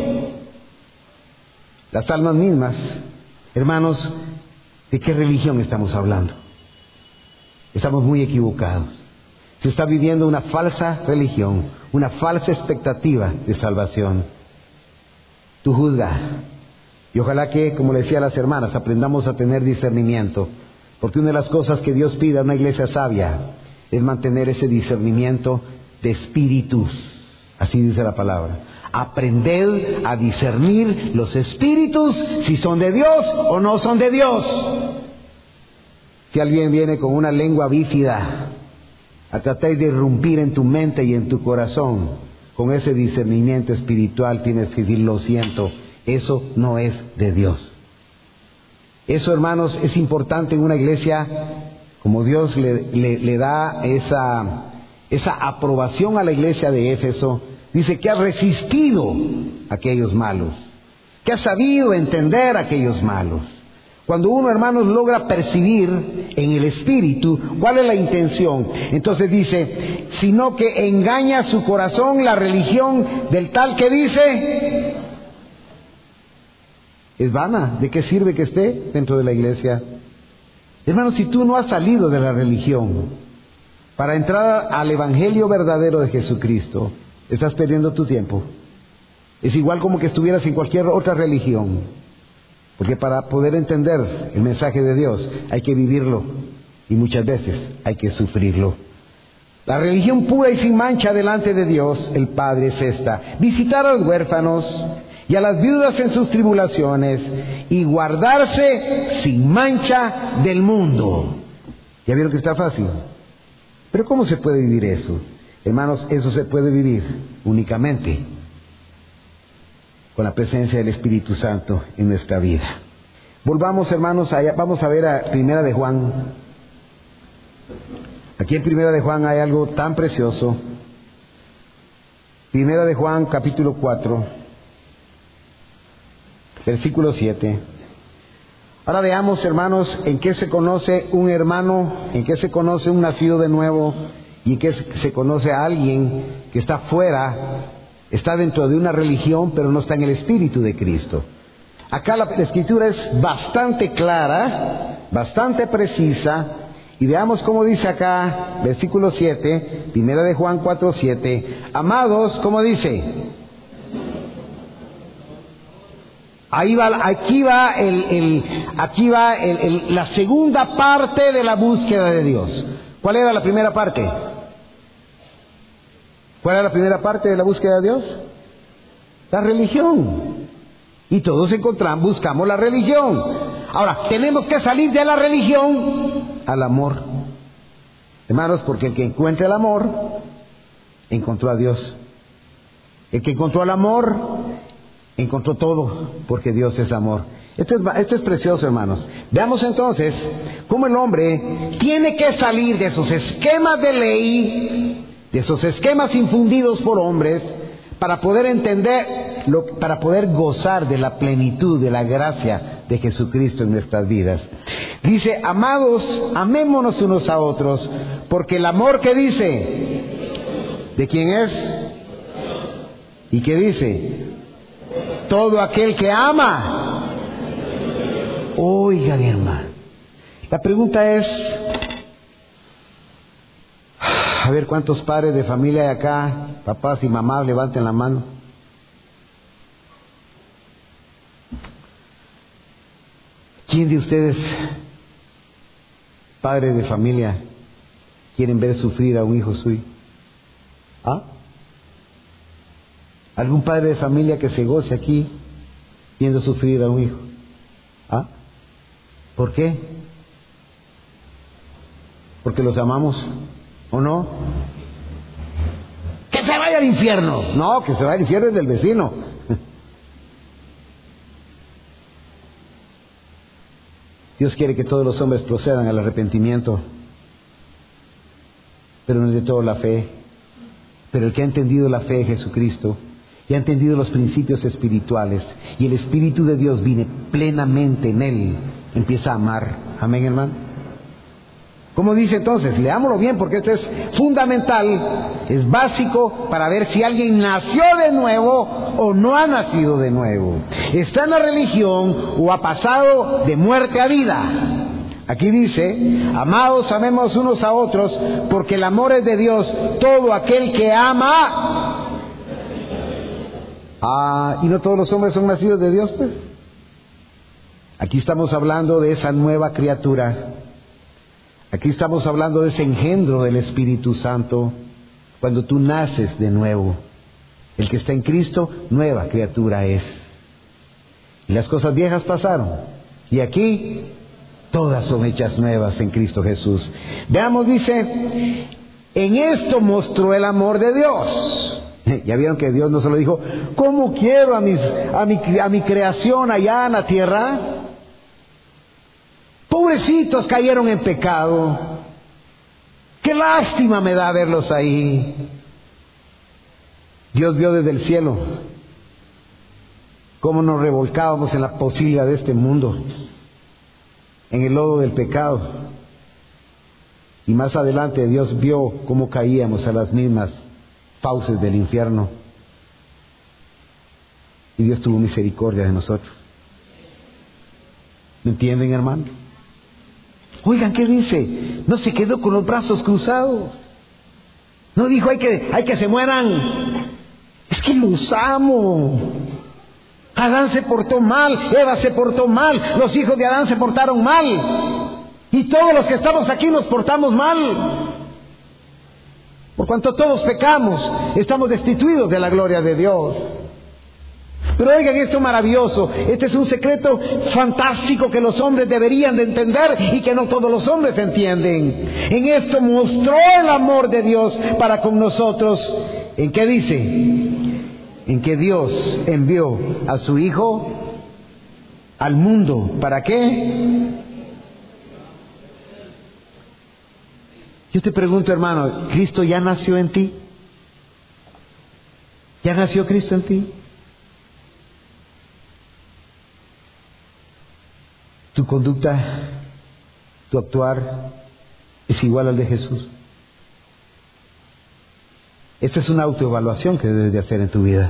las almas mismas. Hermanos, ¿de qué religión estamos hablando? Estamos muy equivocados. Se está viviendo una falsa religión, una falsa expectativa de salvación. Tú juzga. Y ojalá que, como le decía a las hermanas, aprendamos a tener discernimiento. Porque una de las cosas que Dios pide a una iglesia sabia es mantener ese discernimiento de espíritus. Así dice la palabra. Aprended a discernir los espíritus, si son de Dios o no son de Dios. Si alguien viene con una lengua bífida a tratar de irrumpir en tu mente y en tu corazón, con ese discernimiento espiritual tienes que decir, lo siento, eso no es de Dios. Eso, hermanos, es importante en una iglesia, como Dios le da esa aprobación a la iglesia de Éfeso. Dice que ha resistido a aquellos malos, que ha sabido entender a aquellos malos. Cuando uno, hermanos, logra percibir en el espíritu cuál es la intención, entonces dice, sino que engaña su corazón la religión del tal que dice, es vana. ¿De qué sirve que esté dentro de la iglesia? Hermanos, si tú no has salido de la religión para entrar al evangelio verdadero de Jesucristo, estás perdiendo tu tiempo. Es igual como que estuvieras en cualquier otra religión. Porque para poder entender el mensaje de Dios hay que vivirlo y muchas veces hay que sufrirlo. La religión pura y sin mancha delante de Dios, el Padre, es esta: visitar a los huérfanos y a las viudas en sus tribulaciones, y guardarse sin mancha del mundo. ¿Ya vieron que está fácil? Pero ¿cómo se puede vivir eso? Hermanos, eso se puede vivir únicamente con la presencia del Espíritu Santo en nuestra vida. Volvamos, hermanos, allá. Vamos a ver a Primera de Juan. Aquí en Primera de Juan hay algo tan precioso. Primera de Juan, capítulo 4, versículo 7. Ahora veamos, hermanos, en qué se conoce un hermano, en qué se conoce un nacido de nuevo, y en qué se conoce a alguien que está fuera, está dentro de una religión, pero no está en el Espíritu de Cristo. Acá la Escritura es bastante clara, bastante precisa, y veamos cómo dice acá, versículo 7, Primera de Juan 4, 7. Amados, ¿cómo dice? Aquí va la segunda parte de la búsqueda de Dios. ¿Cuál era la primera parte? ¿Cuál era la primera parte de la búsqueda de Dios? La religión. Y todos buscamos la religión. Ahora, tenemos que salir de la religión al amor. Hermanos, porque el que encuentra el amor, encontró a Dios. El que encontró el amor, encontró todo, porque Dios es amor. Esto es precioso, hermanos. Veamos entonces cómo el hombre tiene que salir de esos esquemas de ley, de esos esquemas infundidos por hombres, para poder entender, para poder gozar de la plenitud de la gracia de Jesucristo en nuestras vidas. Dice, amados, amémonos unos a otros, porque el amor, ¿qué dice? ¿De quién es? ¿Y qué dice? Todo aquel que ama. Oigan, hermano, la pregunta es, a ver cuántos padres de familia hay acá, papás y mamás, levanten la mano. ¿Quién de ustedes, padres de familia, quieren ver sufrir a un hijo suyo? ¿Ah? ¿Algún padre de familia que se goce aquí viendo sufrir a un hijo? ¿Ah? ¿Por qué? ¿Porque los amamos o no? ¡Que se vaya al infierno! No, que se vaya al infierno es del vecino. Dios quiere que todos los hombres procedan al arrepentimiento, pero no es de todo la fe. Pero el que ha entendido la fe de Jesucristo y ha entendido los principios espirituales, y el Espíritu de Dios viene plenamente en él, empieza a amar. Amén, hermano. ¿Cómo dice entonces? Leámoslo bien, porque esto es fundamental, es básico para ver si alguien nació de nuevo o no ha nacido de nuevo. Está en la religión o ha pasado de muerte a vida. Aquí dice, amados, amemos unos a otros, porque el amor es de Dios. Todo aquel que ama... ¿y no todos los hombres son nacidos de Dios, pues? Aquí estamos hablando de esa nueva criatura. Aquí estamos hablando de ese engendro del Espíritu Santo. Cuando tú naces de nuevo, el que está en Cristo, nueva criatura es. Y las cosas viejas pasaron, y aquí todas son hechas nuevas en Cristo Jesús. Veamos, dice, en esto mostró el amor de Dios. Ya vieron que Dios no solo dijo, ¿cómo quiero a mi creación allá en la tierra? Pobrecitos, cayeron en pecado. Qué lástima me da verlos ahí. Dios vio desde el cielo cómo nos revolcábamos en la posibilidad de este mundo, en el lodo del pecado. Y más adelante Dios vio cómo caíamos a las mismas fauces del infierno. Y Dios tuvo misericordia de nosotros. ¿Me entienden, hermano? Oigan, ¿qué dice? No se quedó con los brazos cruzados. No dijo, hay que se mueran. Es que los amo. Adán se portó mal, Eva se portó mal, los hijos de Adán se portaron mal. Y todos los que estamos aquí nos portamos mal. Por cuanto todos pecamos, estamos destituidos de la gloria de Dios. Pero oigan esto maravilloso, este es un secreto fantástico que los hombres deberían de entender y que no todos los hombres entienden. En esto mostró el amor de Dios para con nosotros. ¿En qué dice? En que Dios envió a su Hijo al mundo. ¿Para qué? Yo te pregunto, hermano, ¿Cristo ya nació en ti? ¿Ya nació Cristo en ti? ¿Tu conducta, tu actuar es igual al de Jesús? Esta es una autoevaluación que debes de hacer en tu vida.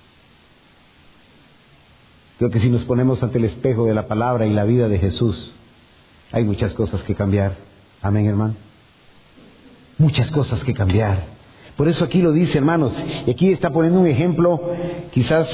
Creo que si nos ponemos ante el espejo de la palabra y la vida de Jesús, hay muchas cosas que cambiar. Amén, hermano. Muchas cosas que cambiar. Por eso aquí lo dice, hermanos, y aquí está poniendo un ejemplo quizás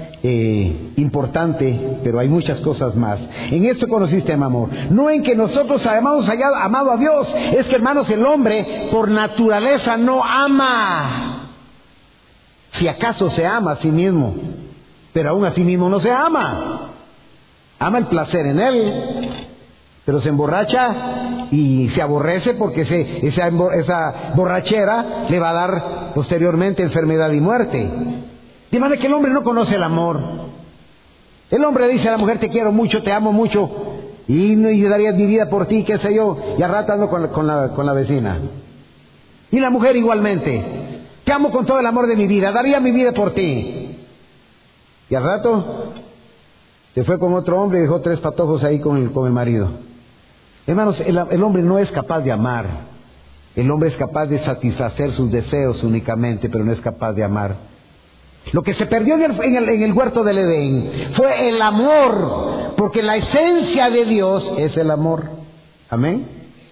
importante, pero hay muchas cosas más. En esto conociste, amor, no en que nosotros hayamos amado a Dios, es que, hermanos, el hombre por naturaleza no ama. Si acaso se ama a sí mismo, pero aún a sí mismo no se ama. Ama el placer en él, pero se emborracha y se aborrece porque esa borrachera le va a dar posteriormente enfermedad y muerte. De manera que el hombre no conoce el amor. El hombre dice a la mujer: te quiero mucho, te amo mucho, y daría mi vida por ti, qué sé yo, y al rato ando con la vecina. Y la mujer igualmente: te amo con todo el amor de mi vida, daría mi vida por ti. Y al rato se fue con otro hombre y dejó 3 patojos ahí con el marido. Hermanos, el hombre no es capaz de amar. El hombre es capaz de satisfacer sus deseos únicamente, pero no es capaz de amar. Lo que se perdió en el huerto del Edén fue el amor, porque la esencia de Dios es el amor. Amén.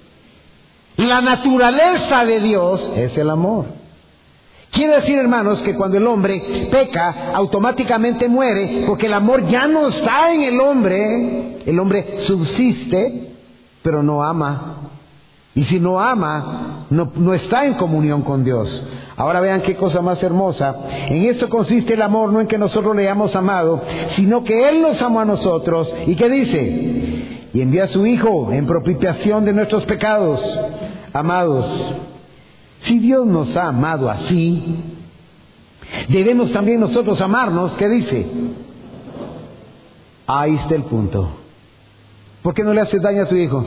La naturaleza de Dios es el amor. Quiere decir, hermanos, que cuando el hombre peca, automáticamente muere, porque el amor ya no está en el hombre. El hombre subsiste, pero no ama. Y si no ama, no está en comunión con Dios. Ahora vean qué cosa más hermosa. En esto consiste el amor, no en que nosotros le hayamos amado, sino que Él nos amó a nosotros. ¿Y qué dice? Y envía a su Hijo en propiciación de nuestros pecados. Amados, si Dios nos ha amado así, debemos también nosotros amarnos. ¿Qué dice? Ahí está el punto. ¿Por qué no le haces daño a tu hijo?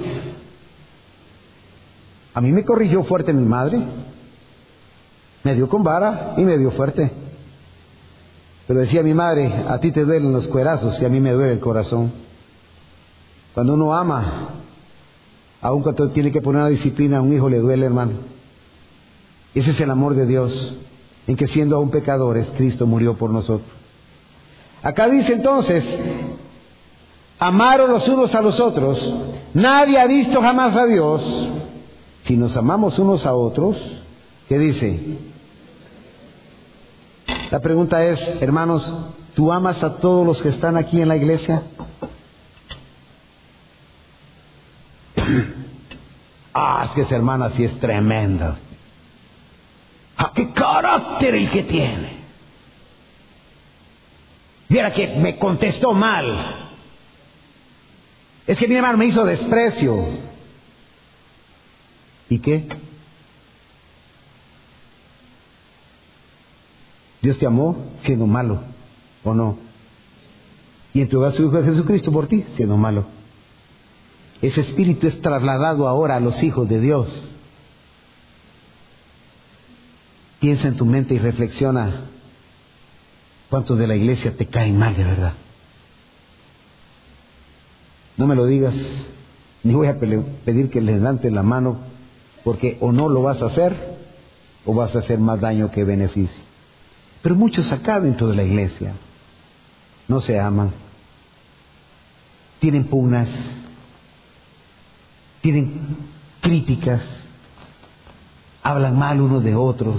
A mí me corrigió fuerte mi madre. Me dio con vara y me dio fuerte. Pero decía mi madre: a ti te duelen los cuerazos y a mí me duele el corazón. Cuando uno ama, aun cuando tiene que poner una disciplina, a un hijo le duele, hermano. Ese es el amor de Dios, en que siendo aún pecadores, Cristo murió por nosotros. Acá dice entonces: amaros los unos a los otros. Nadie ha visto jamás a Dios. Si nos amamos unos a otros, ¿qué dice? La pregunta es, hermanos, ¿tú amas a todos los que están aquí en la iglesia? Es que esa hermana sí es tremenda. ¡Qué carácter el que tiene! Viera que me contestó mal. Es que mi hermano me hizo desprecio. ¿Y qué? Dios te amó siendo malo, ¿o no? Y entregó a su Hijo Jesucristo por ti siendo malo. Ese espíritu es trasladado ahora a los hijos de Dios. Piensa en tu mente y reflexiona: ¿cuántos de la iglesia te caen mal de verdad? No me lo digas, ni voy a pedir que les levanten la mano, porque o no lo vas a hacer, o vas a hacer más daño que beneficio. Pero muchos acá dentro de la iglesia no se aman, tienen pugnas, tienen críticas, hablan mal unos de otros.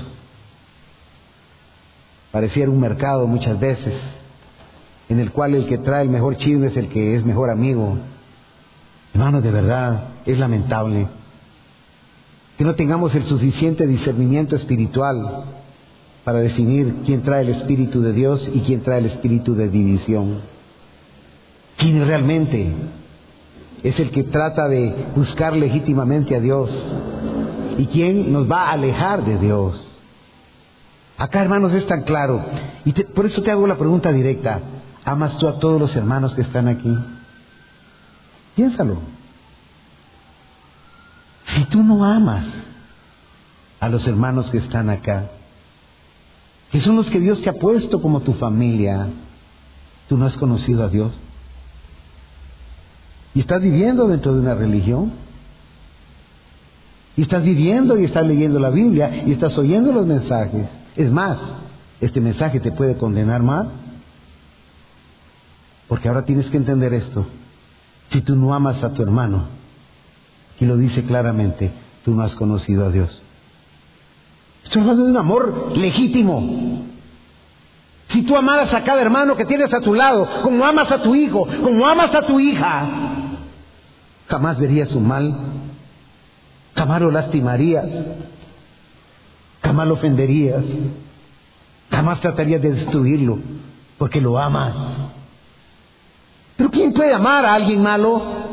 Pareciera un mercado muchas veces, en el cual el que trae el mejor chisme es el que es mejor amigo. Hermanos, de verdad, es lamentable que no tengamos el suficiente discernimiento espiritual para definir quién trae el Espíritu de Dios y quién trae el espíritu de división. ¿Quién realmente es el que trata de buscar legítimamente a Dios? ¿Y quién nos va a alejar de Dios? Acá, hermanos, es tan claro. Y por eso te hago la pregunta directa. ¿Amas tú a todos los hermanos que están aquí? Piénsalo. Si tú no amas a los hermanos que están acá, que son los que Dios te ha puesto como tu familia, tú no has conocido a Dios. Y estás viviendo dentro de una religión. Y estás viviendo y estás leyendo la Biblia y estás oyendo los mensajes. Es más, este mensaje te puede condenar más. Porque ahora tienes que entender esto. Si tú no amas a tu hermano, y lo dice claramente, tú no has conocido a Dios. Estoy hablando de un amor legítimo. Si tú amaras a cada hermano que tienes a tu lado, como amas a tu hijo, como amas a tu hija, jamás verías su mal, jamás lo lastimarías, jamás lo ofenderías, jamás tratarías de destruirlo, porque lo amas. Pero ¿quién puede amar a alguien malo?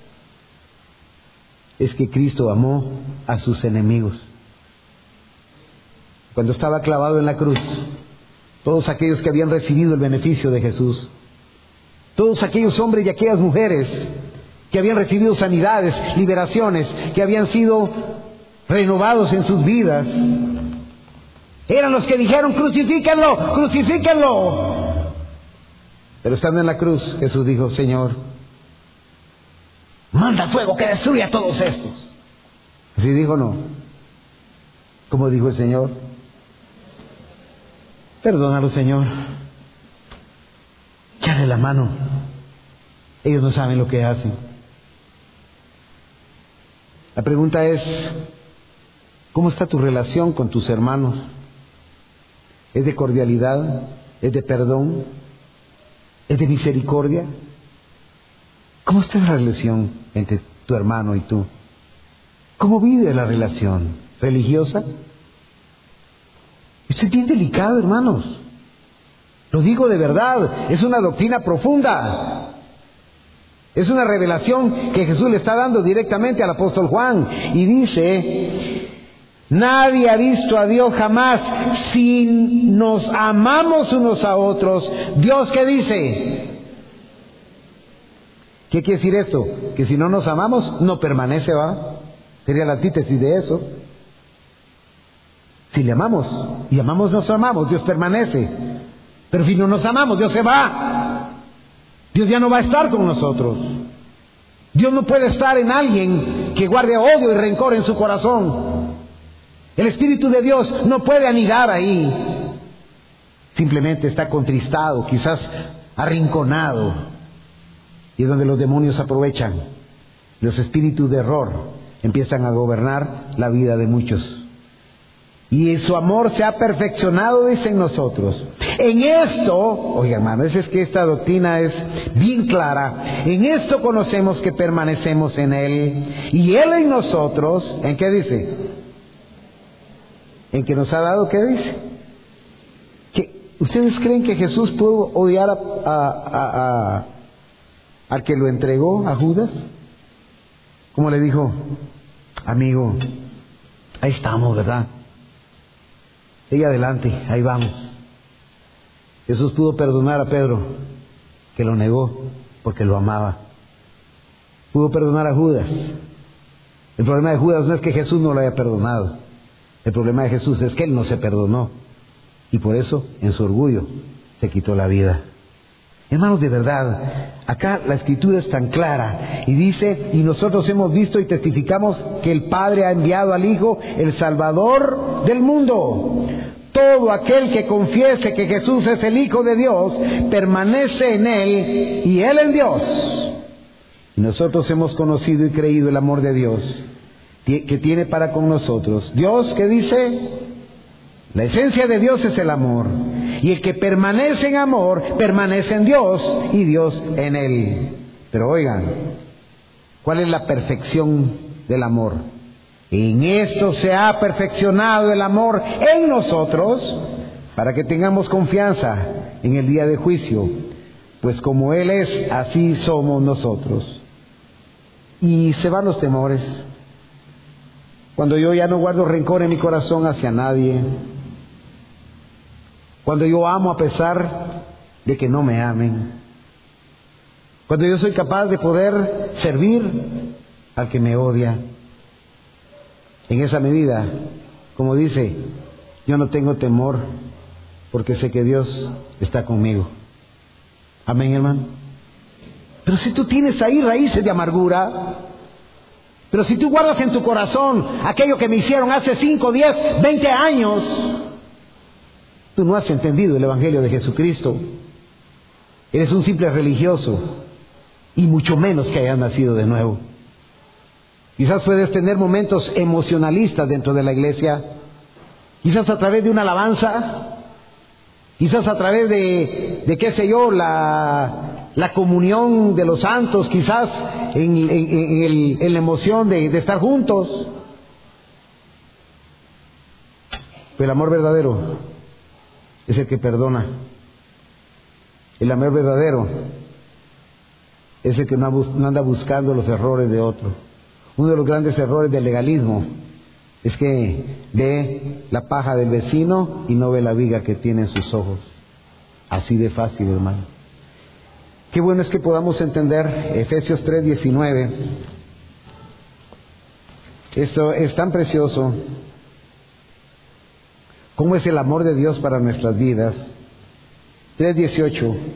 Es que Cristo amó a sus enemigos. Cuando estaba clavado en la cruz, todos aquellos que habían recibido el beneficio de Jesús, todos aquellos hombres y aquellas mujeres que habían recibido sanidades, liberaciones, que habían sido renovados en sus vidas, eran los que dijeron: crucifíquenlo, crucifíquenlo. Pero estando en la cruz, Jesús dijo: Señor, manda fuego que destruya a todos estos. ¿Así dijo? No. ¿Cómo dijo el Señor? Perdónalo, Señor. Échale la mano. Ellos no saben lo que hacen. La pregunta es: ¿cómo está tu relación con tus hermanos? ¿Es de cordialidad? ¿Es de perdón? ¿Es de misericordia? ¿Cómo está la relación entre tu hermano y tú? ¿Cómo vive la relación? ¿Religiosa? Esto es bien delicado, hermanos. Lo digo de verdad. Es una doctrina profunda. Es una revelación que Jesús le está dando directamente al apóstol Juan. Y dice: nadie ha visto a Dios jamás. Si nos amamos unos a otros, ¿Dios qué dice? ¿Qué quiere decir esto? Que si no nos amamos, no permanece, ¿va? Sería la antítesis de eso. Si le amamos y amamos, nos amamos, Dios permanece. Pero si no nos amamos, Dios se va. Dios ya no va a estar con nosotros. Dios no puede estar en alguien que guarde odio y rencor en su corazón. El Espíritu de Dios no puede anidar ahí. Simplemente está contristado, quizás arrinconado. Y es donde los demonios aprovechan. Los espíritus de error empiezan a gobernar la vida de muchos. Y su amor se ha perfeccionado, dice, en nosotros. En esto, oigan, hermanos, es que esta doctrina es bien clara. En esto conocemos que permanecemos en Él y Él en nosotros. ¿En qué dice? ¿En que nos ha dado qué dice? ¿Ustedes creen que Jesús pudo odiar al que lo entregó, a Judas? Como le dijo: amigo, ahí estamos, ¿verdad? Sigue adelante, ahí vamos. Jesús pudo perdonar a Pedro, que lo negó porque lo amaba. Pudo perdonar a Judas. El problema de Judas no es que Jesús no lo haya perdonado. El problema de Jesús es que él no se perdonó. Y por eso, en su orgullo, se quitó la vida. Hermanos, de verdad, acá la Escritura es tan clara y dice: y nosotros hemos visto y testificamos que el Padre ha enviado al Hijo, el Salvador del mundo. Todo aquel que confiese que Jesús es el Hijo de Dios, permanece en Él y Él en Dios. Y nosotros hemos conocido y creído el amor de Dios que tiene para con nosotros. Dios, ¿qué dice? La esencia de Dios es el amor. Y el que permanece en amor, permanece en Dios y Dios en él. Pero oigan, ¿cuál es la perfección del amor? En esto se ha perfeccionado el amor en nosotros, para que tengamos confianza en el día de juicio, pues como Él es, así somos nosotros. Y se van los temores. Cuando yo ya no guardo rencor en mi corazón hacia nadie, cuando yo amo a pesar de que no me amen, cuando yo soy capaz de poder servir al que me odia, en esa medida, como dice, yo no tengo temor porque sé que Dios está conmigo. Amén, hermano. Pero si tú tienes ahí raíces de amargura, pero si tú guardas en tu corazón aquello que me hicieron hace 5, 10, 20 años, tú no has entendido el Evangelio de Jesucristo. Eres un simple religioso, y mucho menos que hayas nacido de nuevo. Quizás puedes tener momentos emocionalistas dentro de la iglesia, quizás a través de una alabanza, quizás a través de qué sé yo, la comunión de los santos, quizás en la emoción de estar juntos. Pero el amor verdadero es el que perdona. El amor verdadero es el que no anda buscando los errores de otro. Uno de los grandes errores del legalismo es que ve la paja del vecino y no ve la viga que tiene en sus ojos. Así de fácil, hermano. Qué bueno es que podamos entender Efesios 3:19. Esto es tan precioso. ¿Cómo es el amor de Dios para nuestras vidas? 3:18.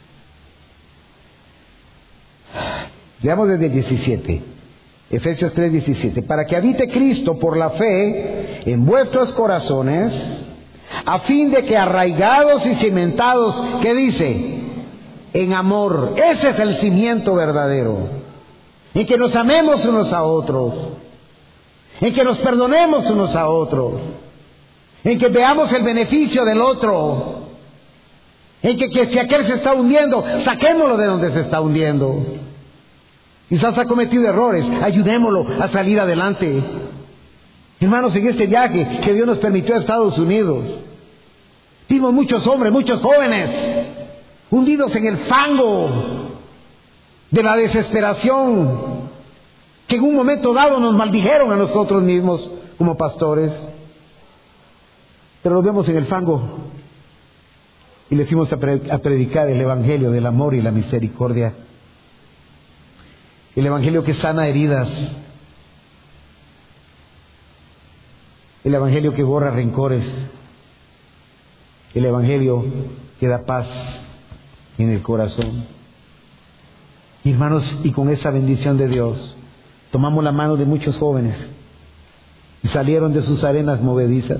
Veamos desde el 17. Efesios 3:17. Para que habite Cristo por la fe en vuestros corazones, a fin de que arraigados y cimentados, ¿qué dice? En amor. Ese es el cimiento verdadero. En que nos amemos unos a otros. En que nos perdonemos unos a otros. En que veamos el beneficio del otro. En que si aquel se está hundiendo, saquémoslo de donde se está hundiendo. Quizás ha cometido errores, ayudémoslo a salir adelante. Hermanos, en este viaje que Dios nos permitió a Estados Unidos, vimos muchos hombres, muchos jóvenes, hundidos en el fango de la desesperación, que en un momento dado nos maldijeron a nosotros mismos como pastores. Pero los vemos en el fango y les fuimos a predicar el Evangelio del amor y la misericordia. El Evangelio que sana heridas. El Evangelio que borra rencores. El Evangelio que da paz en el corazón. Y hermanos, y con esa bendición de Dios, tomamos la mano de muchos jóvenes y salieron de sus arenas movedizas.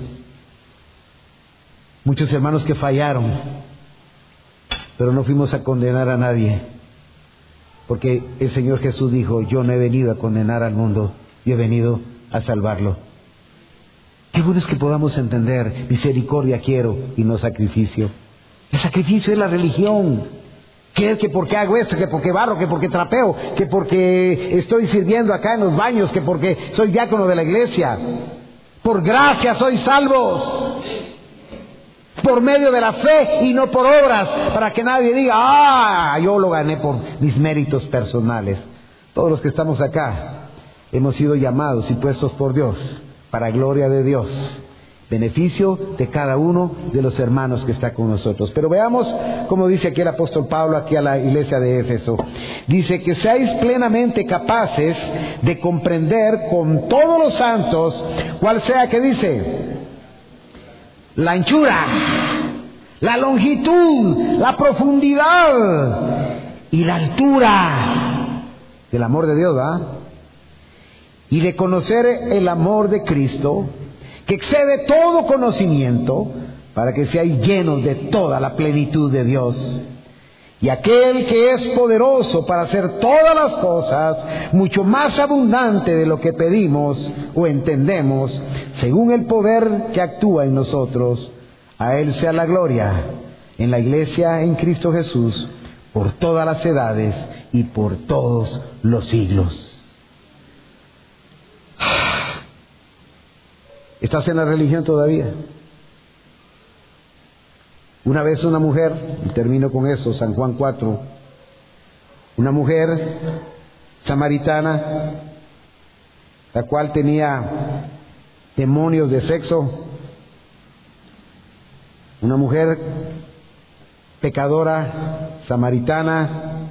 Muchos hermanos que fallaron, pero no fuimos a condenar a nadie. Porque el Señor Jesús dijo, yo no he venido a condenar al mundo, yo he venido a salvarlo. Qué bueno es que podamos entender, misericordia quiero y no sacrificio. El sacrificio es la religión. Creer que porque hago esto, que porque barro, que porque trapeo, que porque estoy sirviendo acá en los baños, que porque soy diácono de la iglesia. Por gracia sois salvos. Por medio de la fe y no por obras, para que nadie diga, yo lo gané por mis méritos personales. Todos los que estamos acá hemos sido llamados y puestos por Dios para gloria de Dios, beneficio de cada uno de los hermanos que está con nosotros. Pero veamos como dice aquí el apóstol Pablo aquí a la iglesia de Éfeso. Dice que seáis plenamente capaces de comprender con todos los santos cuál sea, que dice, la anchura, la longitud, la profundidad y la altura del amor de Dios, ¿verdad? Y de conocer el amor de Cristo, que excede todo conocimiento, para que seáis llenos de toda la plenitud de Dios. Y aquel que es poderoso para hacer todas las cosas, mucho más abundante de lo que pedimos o entendemos, según el poder que actúa en nosotros, a Él sea la gloria en la iglesia en Cristo Jesús, por todas las edades y por todos los siglos. ¿Estás en la religión todavía? Una vez una mujer, y termino con eso, San Juan 4, una mujer samaritana, la cual tenía demonios de sexo, una mujer pecadora, samaritana,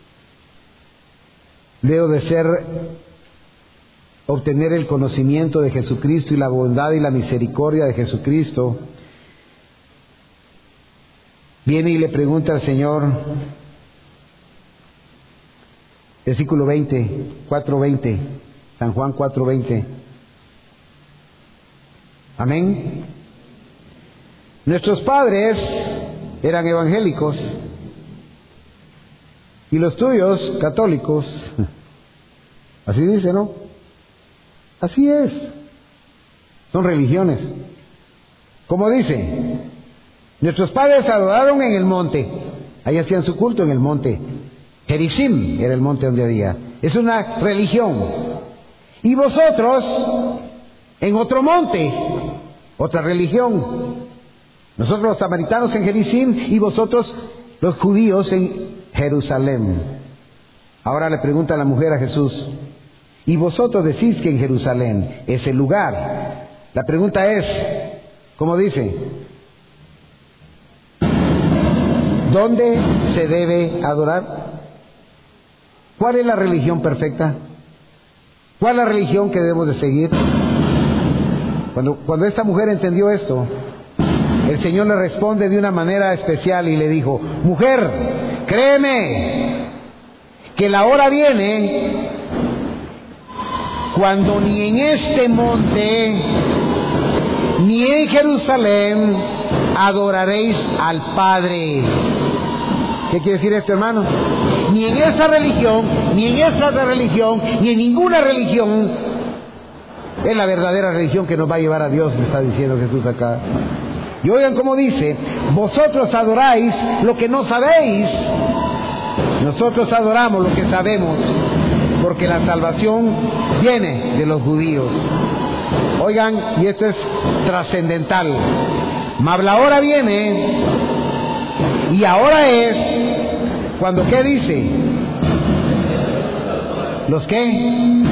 luego de obtener el conocimiento de Jesucristo y la bondad y la misericordia de Jesucristo, viene y le pregunta al Señor, versículo 20, 4:20, San Juan 4:20. Amén. Nuestros padres eran evangélicos y los tuyos católicos. Así dice, ¿no? Así es. Son religiones. Como dice, nuestros padres adoraron en el monte. Ahí hacían su culto en el monte. Gerizim era el monte donde había. Es una religión. Y vosotros en otro monte, otra religión. Nosotros los samaritanos en Gerizim y vosotros los judíos en Jerusalén. Ahora le pregunta la mujer a Jesús, y vosotros decís que en Jerusalén es el lugar. La pregunta es, ¿cómo dice? ¿Dónde se debe adorar? ¿Cuál es la religión perfecta? ¿Cuál es la religión que debemos de seguir? Cuando esta mujer entendió esto, el Señor le responde de una manera especial y le dijo, mujer, créeme que la hora viene cuando ni en este monte ni en Jerusalén adoraréis al Padre. ¿Qué quiere decir esto, hermano? Ni en esa religión, ni en esa otra religión, ni en ninguna religión es la verdadera religión que nos va a llevar a Dios, me está diciendo Jesús acá. Y oigan cómo dice, vosotros adoráis lo que no sabéis. Nosotros adoramos lo que sabemos, porque la salvación viene de los judíos. Oigan, y esto es trascendental. Mas la hora viene, y ahora es, cuando ¿qué dice? ¿Los qué?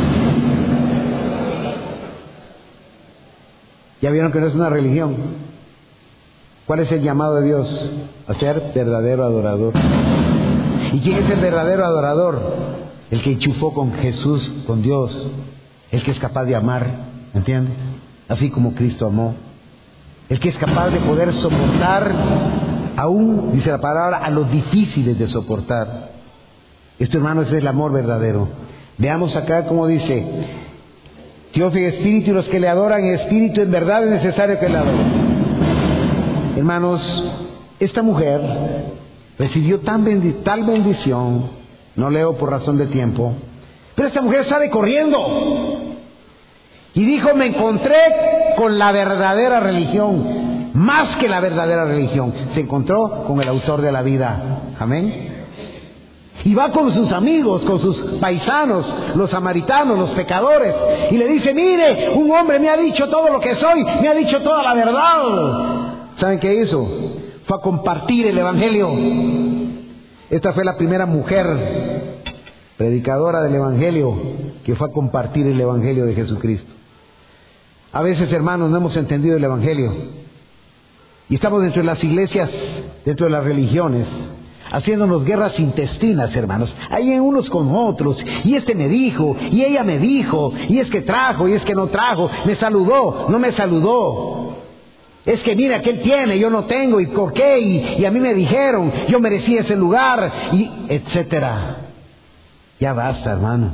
Ya vieron que no es una religión. ¿Cuál es el llamado de Dios? A ser verdadero adorador. ¿Y quién es el verdadero adorador? El que enchufó con Jesús, con Dios. El que es capaz de amar, ¿entiendes? Así como Cristo amó. El que es capaz de poder soportar, aún, dice la palabra, a los difíciles de soportar. Esto, hermanos, es el amor verdadero. Veamos acá cómo dice, Dios en espíritu, y los que le adoran en espíritu, en verdad es necesario que le adoren. Hermanos, esta mujer recibió tal bendición, no leo por razón de tiempo, pero esta mujer sale corriendo y dijo, me encontré con la verdadera religión, más que la verdadera religión, se encontró con el autor de la vida. Amén. Y va con sus amigos, con sus paisanos, los samaritanos, los pecadores, y le dice, mire, un hombre me ha dicho todo lo que soy, me ha dicho toda la verdad. ¿Saben qué hizo? Fue a compartir el Evangelio. Esta fue la primera mujer predicadora del Evangelio que fue a compartir el Evangelio de Jesucristo. A veces, hermanos, no hemos entendido el Evangelio y estamos dentro de las iglesias, dentro de las religiones, haciéndonos guerras intestinas, hermanos, ahí en unos con otros, y este me dijo, y ella me dijo, y es que trajo, y es que no trajo, me saludó, no me saludó. Es que mira que él tiene, yo no tengo, y por qué, y a mí me dijeron, yo merecía ese lugar, y etcétera. Ya basta, hermanos.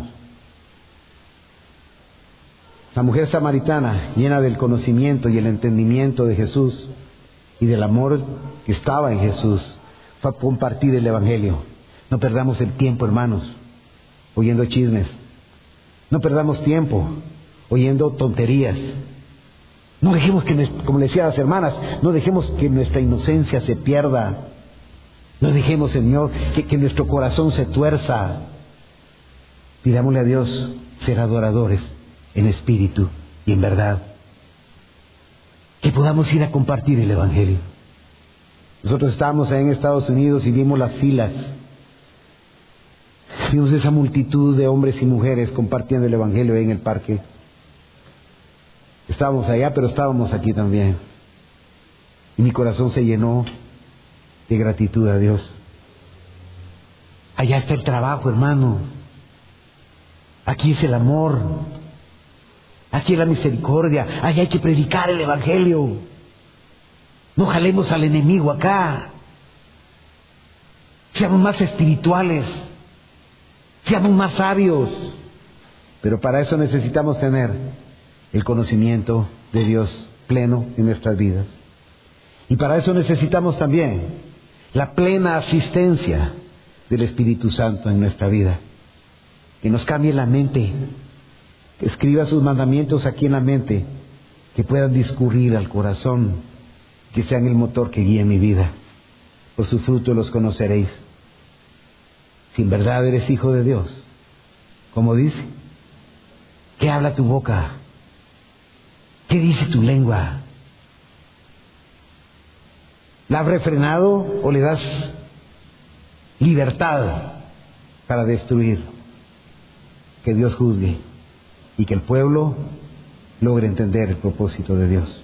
La mujer samaritana, llena del conocimiento y el entendimiento de Jesús y del amor que estaba en Jesús, fue a compartir el Evangelio. No perdamos el tiempo, hermanos, oyendo chismes. No perdamos tiempo oyendo tonterías. No dejemos que, como le decía a las hermanas, no dejemos que nuestra inocencia se pierda. No dejemos, Señor, que nuestro corazón se tuerza. Pidámosle a Dios ser adoradores en espíritu y en verdad. Que podamos ir a compartir el Evangelio. Nosotros estábamos ahí en Estados Unidos y vimos las filas. Vimos esa multitud de hombres y mujeres compartiendo el Evangelio ahí en el parque. Estábamos allá, pero estábamos aquí también. Y mi corazón se llenó de gratitud a Dios. Allá está el trabajo, hermano. Aquí es el amor. Aquí es la misericordia. Allá hay que predicar el Evangelio. No jalemos al enemigo acá. Seamos más espirituales. Seamos más sabios. Pero para eso necesitamos tener el conocimiento de Dios pleno en nuestras vidas. Y para eso necesitamos también la plena asistencia del Espíritu Santo en nuestra vida. Que nos cambie la mente, que escriba sus mandamientos aquí en la mente, que puedan discurrir al corazón, que sean el motor que guíe mi vida. Por sus frutos los conoceréis. Si en verdad eres hijo de Dios, como dice, ¿qué habla tu boca? ¿Qué dice tu lengua? ¿La has refrenado o le das libertad para destruir? Que Dios juzgue y que el pueblo logre entender el propósito de Dios.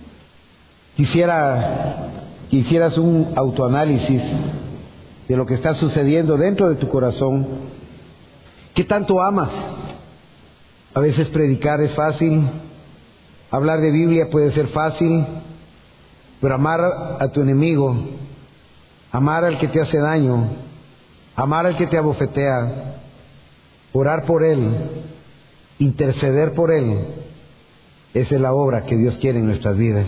Hicieras un autoanálisis de lo que está sucediendo dentro de tu corazón. ¿Qué tanto amas? A veces predicar es fácil, hablar de Biblia puede ser fácil, pero amar a tu enemigo, amar al que te hace daño, amar al que te abofetea, orar por él, interceder por él, esa es la obra que Dios quiere en nuestras vidas.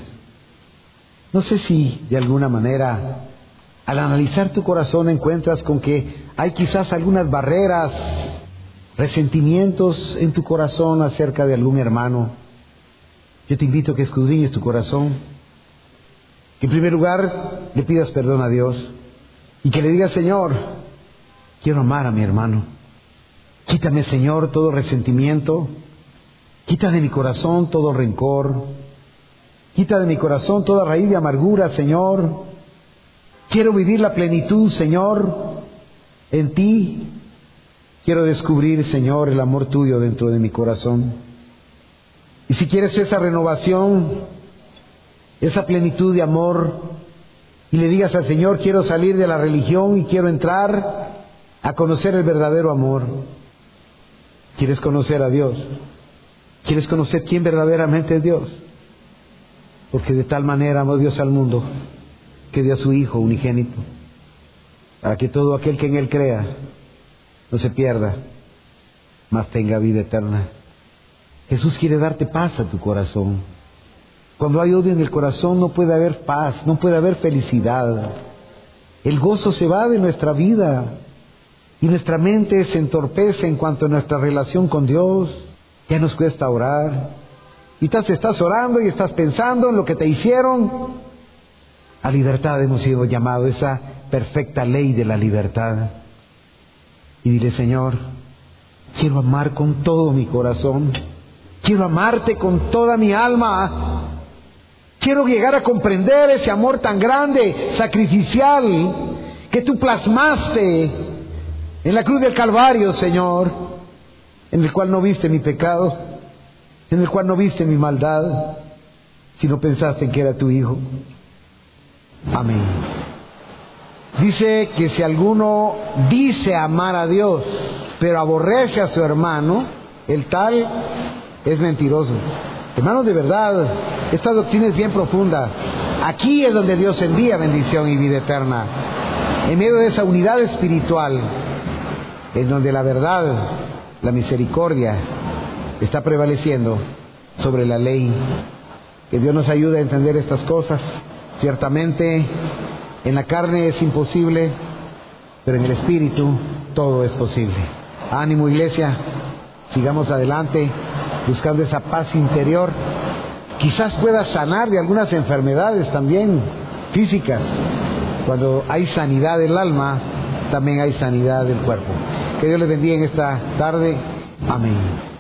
No sé si de alguna manera al analizar tu corazón encuentras con que hay quizás algunas barreras, resentimientos en tu corazón acerca de algún hermano. Yo te invito a que escudriñes tu corazón, que en primer lugar le pidas perdón a Dios y que le digas: Señor, quiero amar a mi hermano. Quítame, Señor, todo resentimiento, quita de mi corazón todo rencor, quita de mi corazón toda raíz de amargura, Señor. Quiero vivir la plenitud, Señor, en ti. Quiero descubrir, Señor, el amor tuyo dentro de mi corazón. Y si quieres esa renovación, esa plenitud de amor, y le digas al Señor: quiero salir de la religión y quiero entrar a conocer el verdadero amor. ¿Quieres conocer a Dios? ¿Quieres conocer quién verdaderamente es Dios? Porque de tal manera amó Dios al mundo, que dio a su Hijo unigénito, para que todo aquel que en Él crea no se pierda, mas tenga vida eterna. Jesús quiere darte paz a tu corazón. Cuando hay odio en el corazón no puede haber paz, no puede haber felicidad. El gozo se va de nuestra vida y nuestra mente se entorpece en cuanto a nuestra relación con Dios. Ya nos cuesta orar. Y estás orando y estás pensando en lo que te hicieron. A libertad hemos sido llamados, esa perfecta ley de la libertad. Y dile: Señor, quiero amar con todo mi corazón. Quiero amarte con toda mi alma. Quiero llegar a comprender ese amor tan grande, sacrificial, que tú plasmaste en la cruz del Calvario, Señor, en el cual no viste mi pecado, en el cual no viste mi maldad, sino pensaste en que era tu Hijo. Amén. Dice que si alguno dice amar a Dios, pero aborrece a su hermano, el tal es mentiroso. Hermanos, de verdad, esta doctrina es bien profunda. Aquí es donde Dios envía bendición y vida eterna. En medio de esa unidad espiritual, en donde la verdad, la misericordia, está prevaleciendo sobre la ley. Que Dios nos ayude a entender estas cosas. Ciertamente, en la carne es imposible, pero en el Espíritu todo es posible. Ánimo, iglesia, sigamos adelante, buscando esa paz interior. Quizás puedas sanar de algunas enfermedades también físicas. Cuando hay sanidad del alma, también hay sanidad del cuerpo. Que Dios les bendiga en esta tarde. Amén.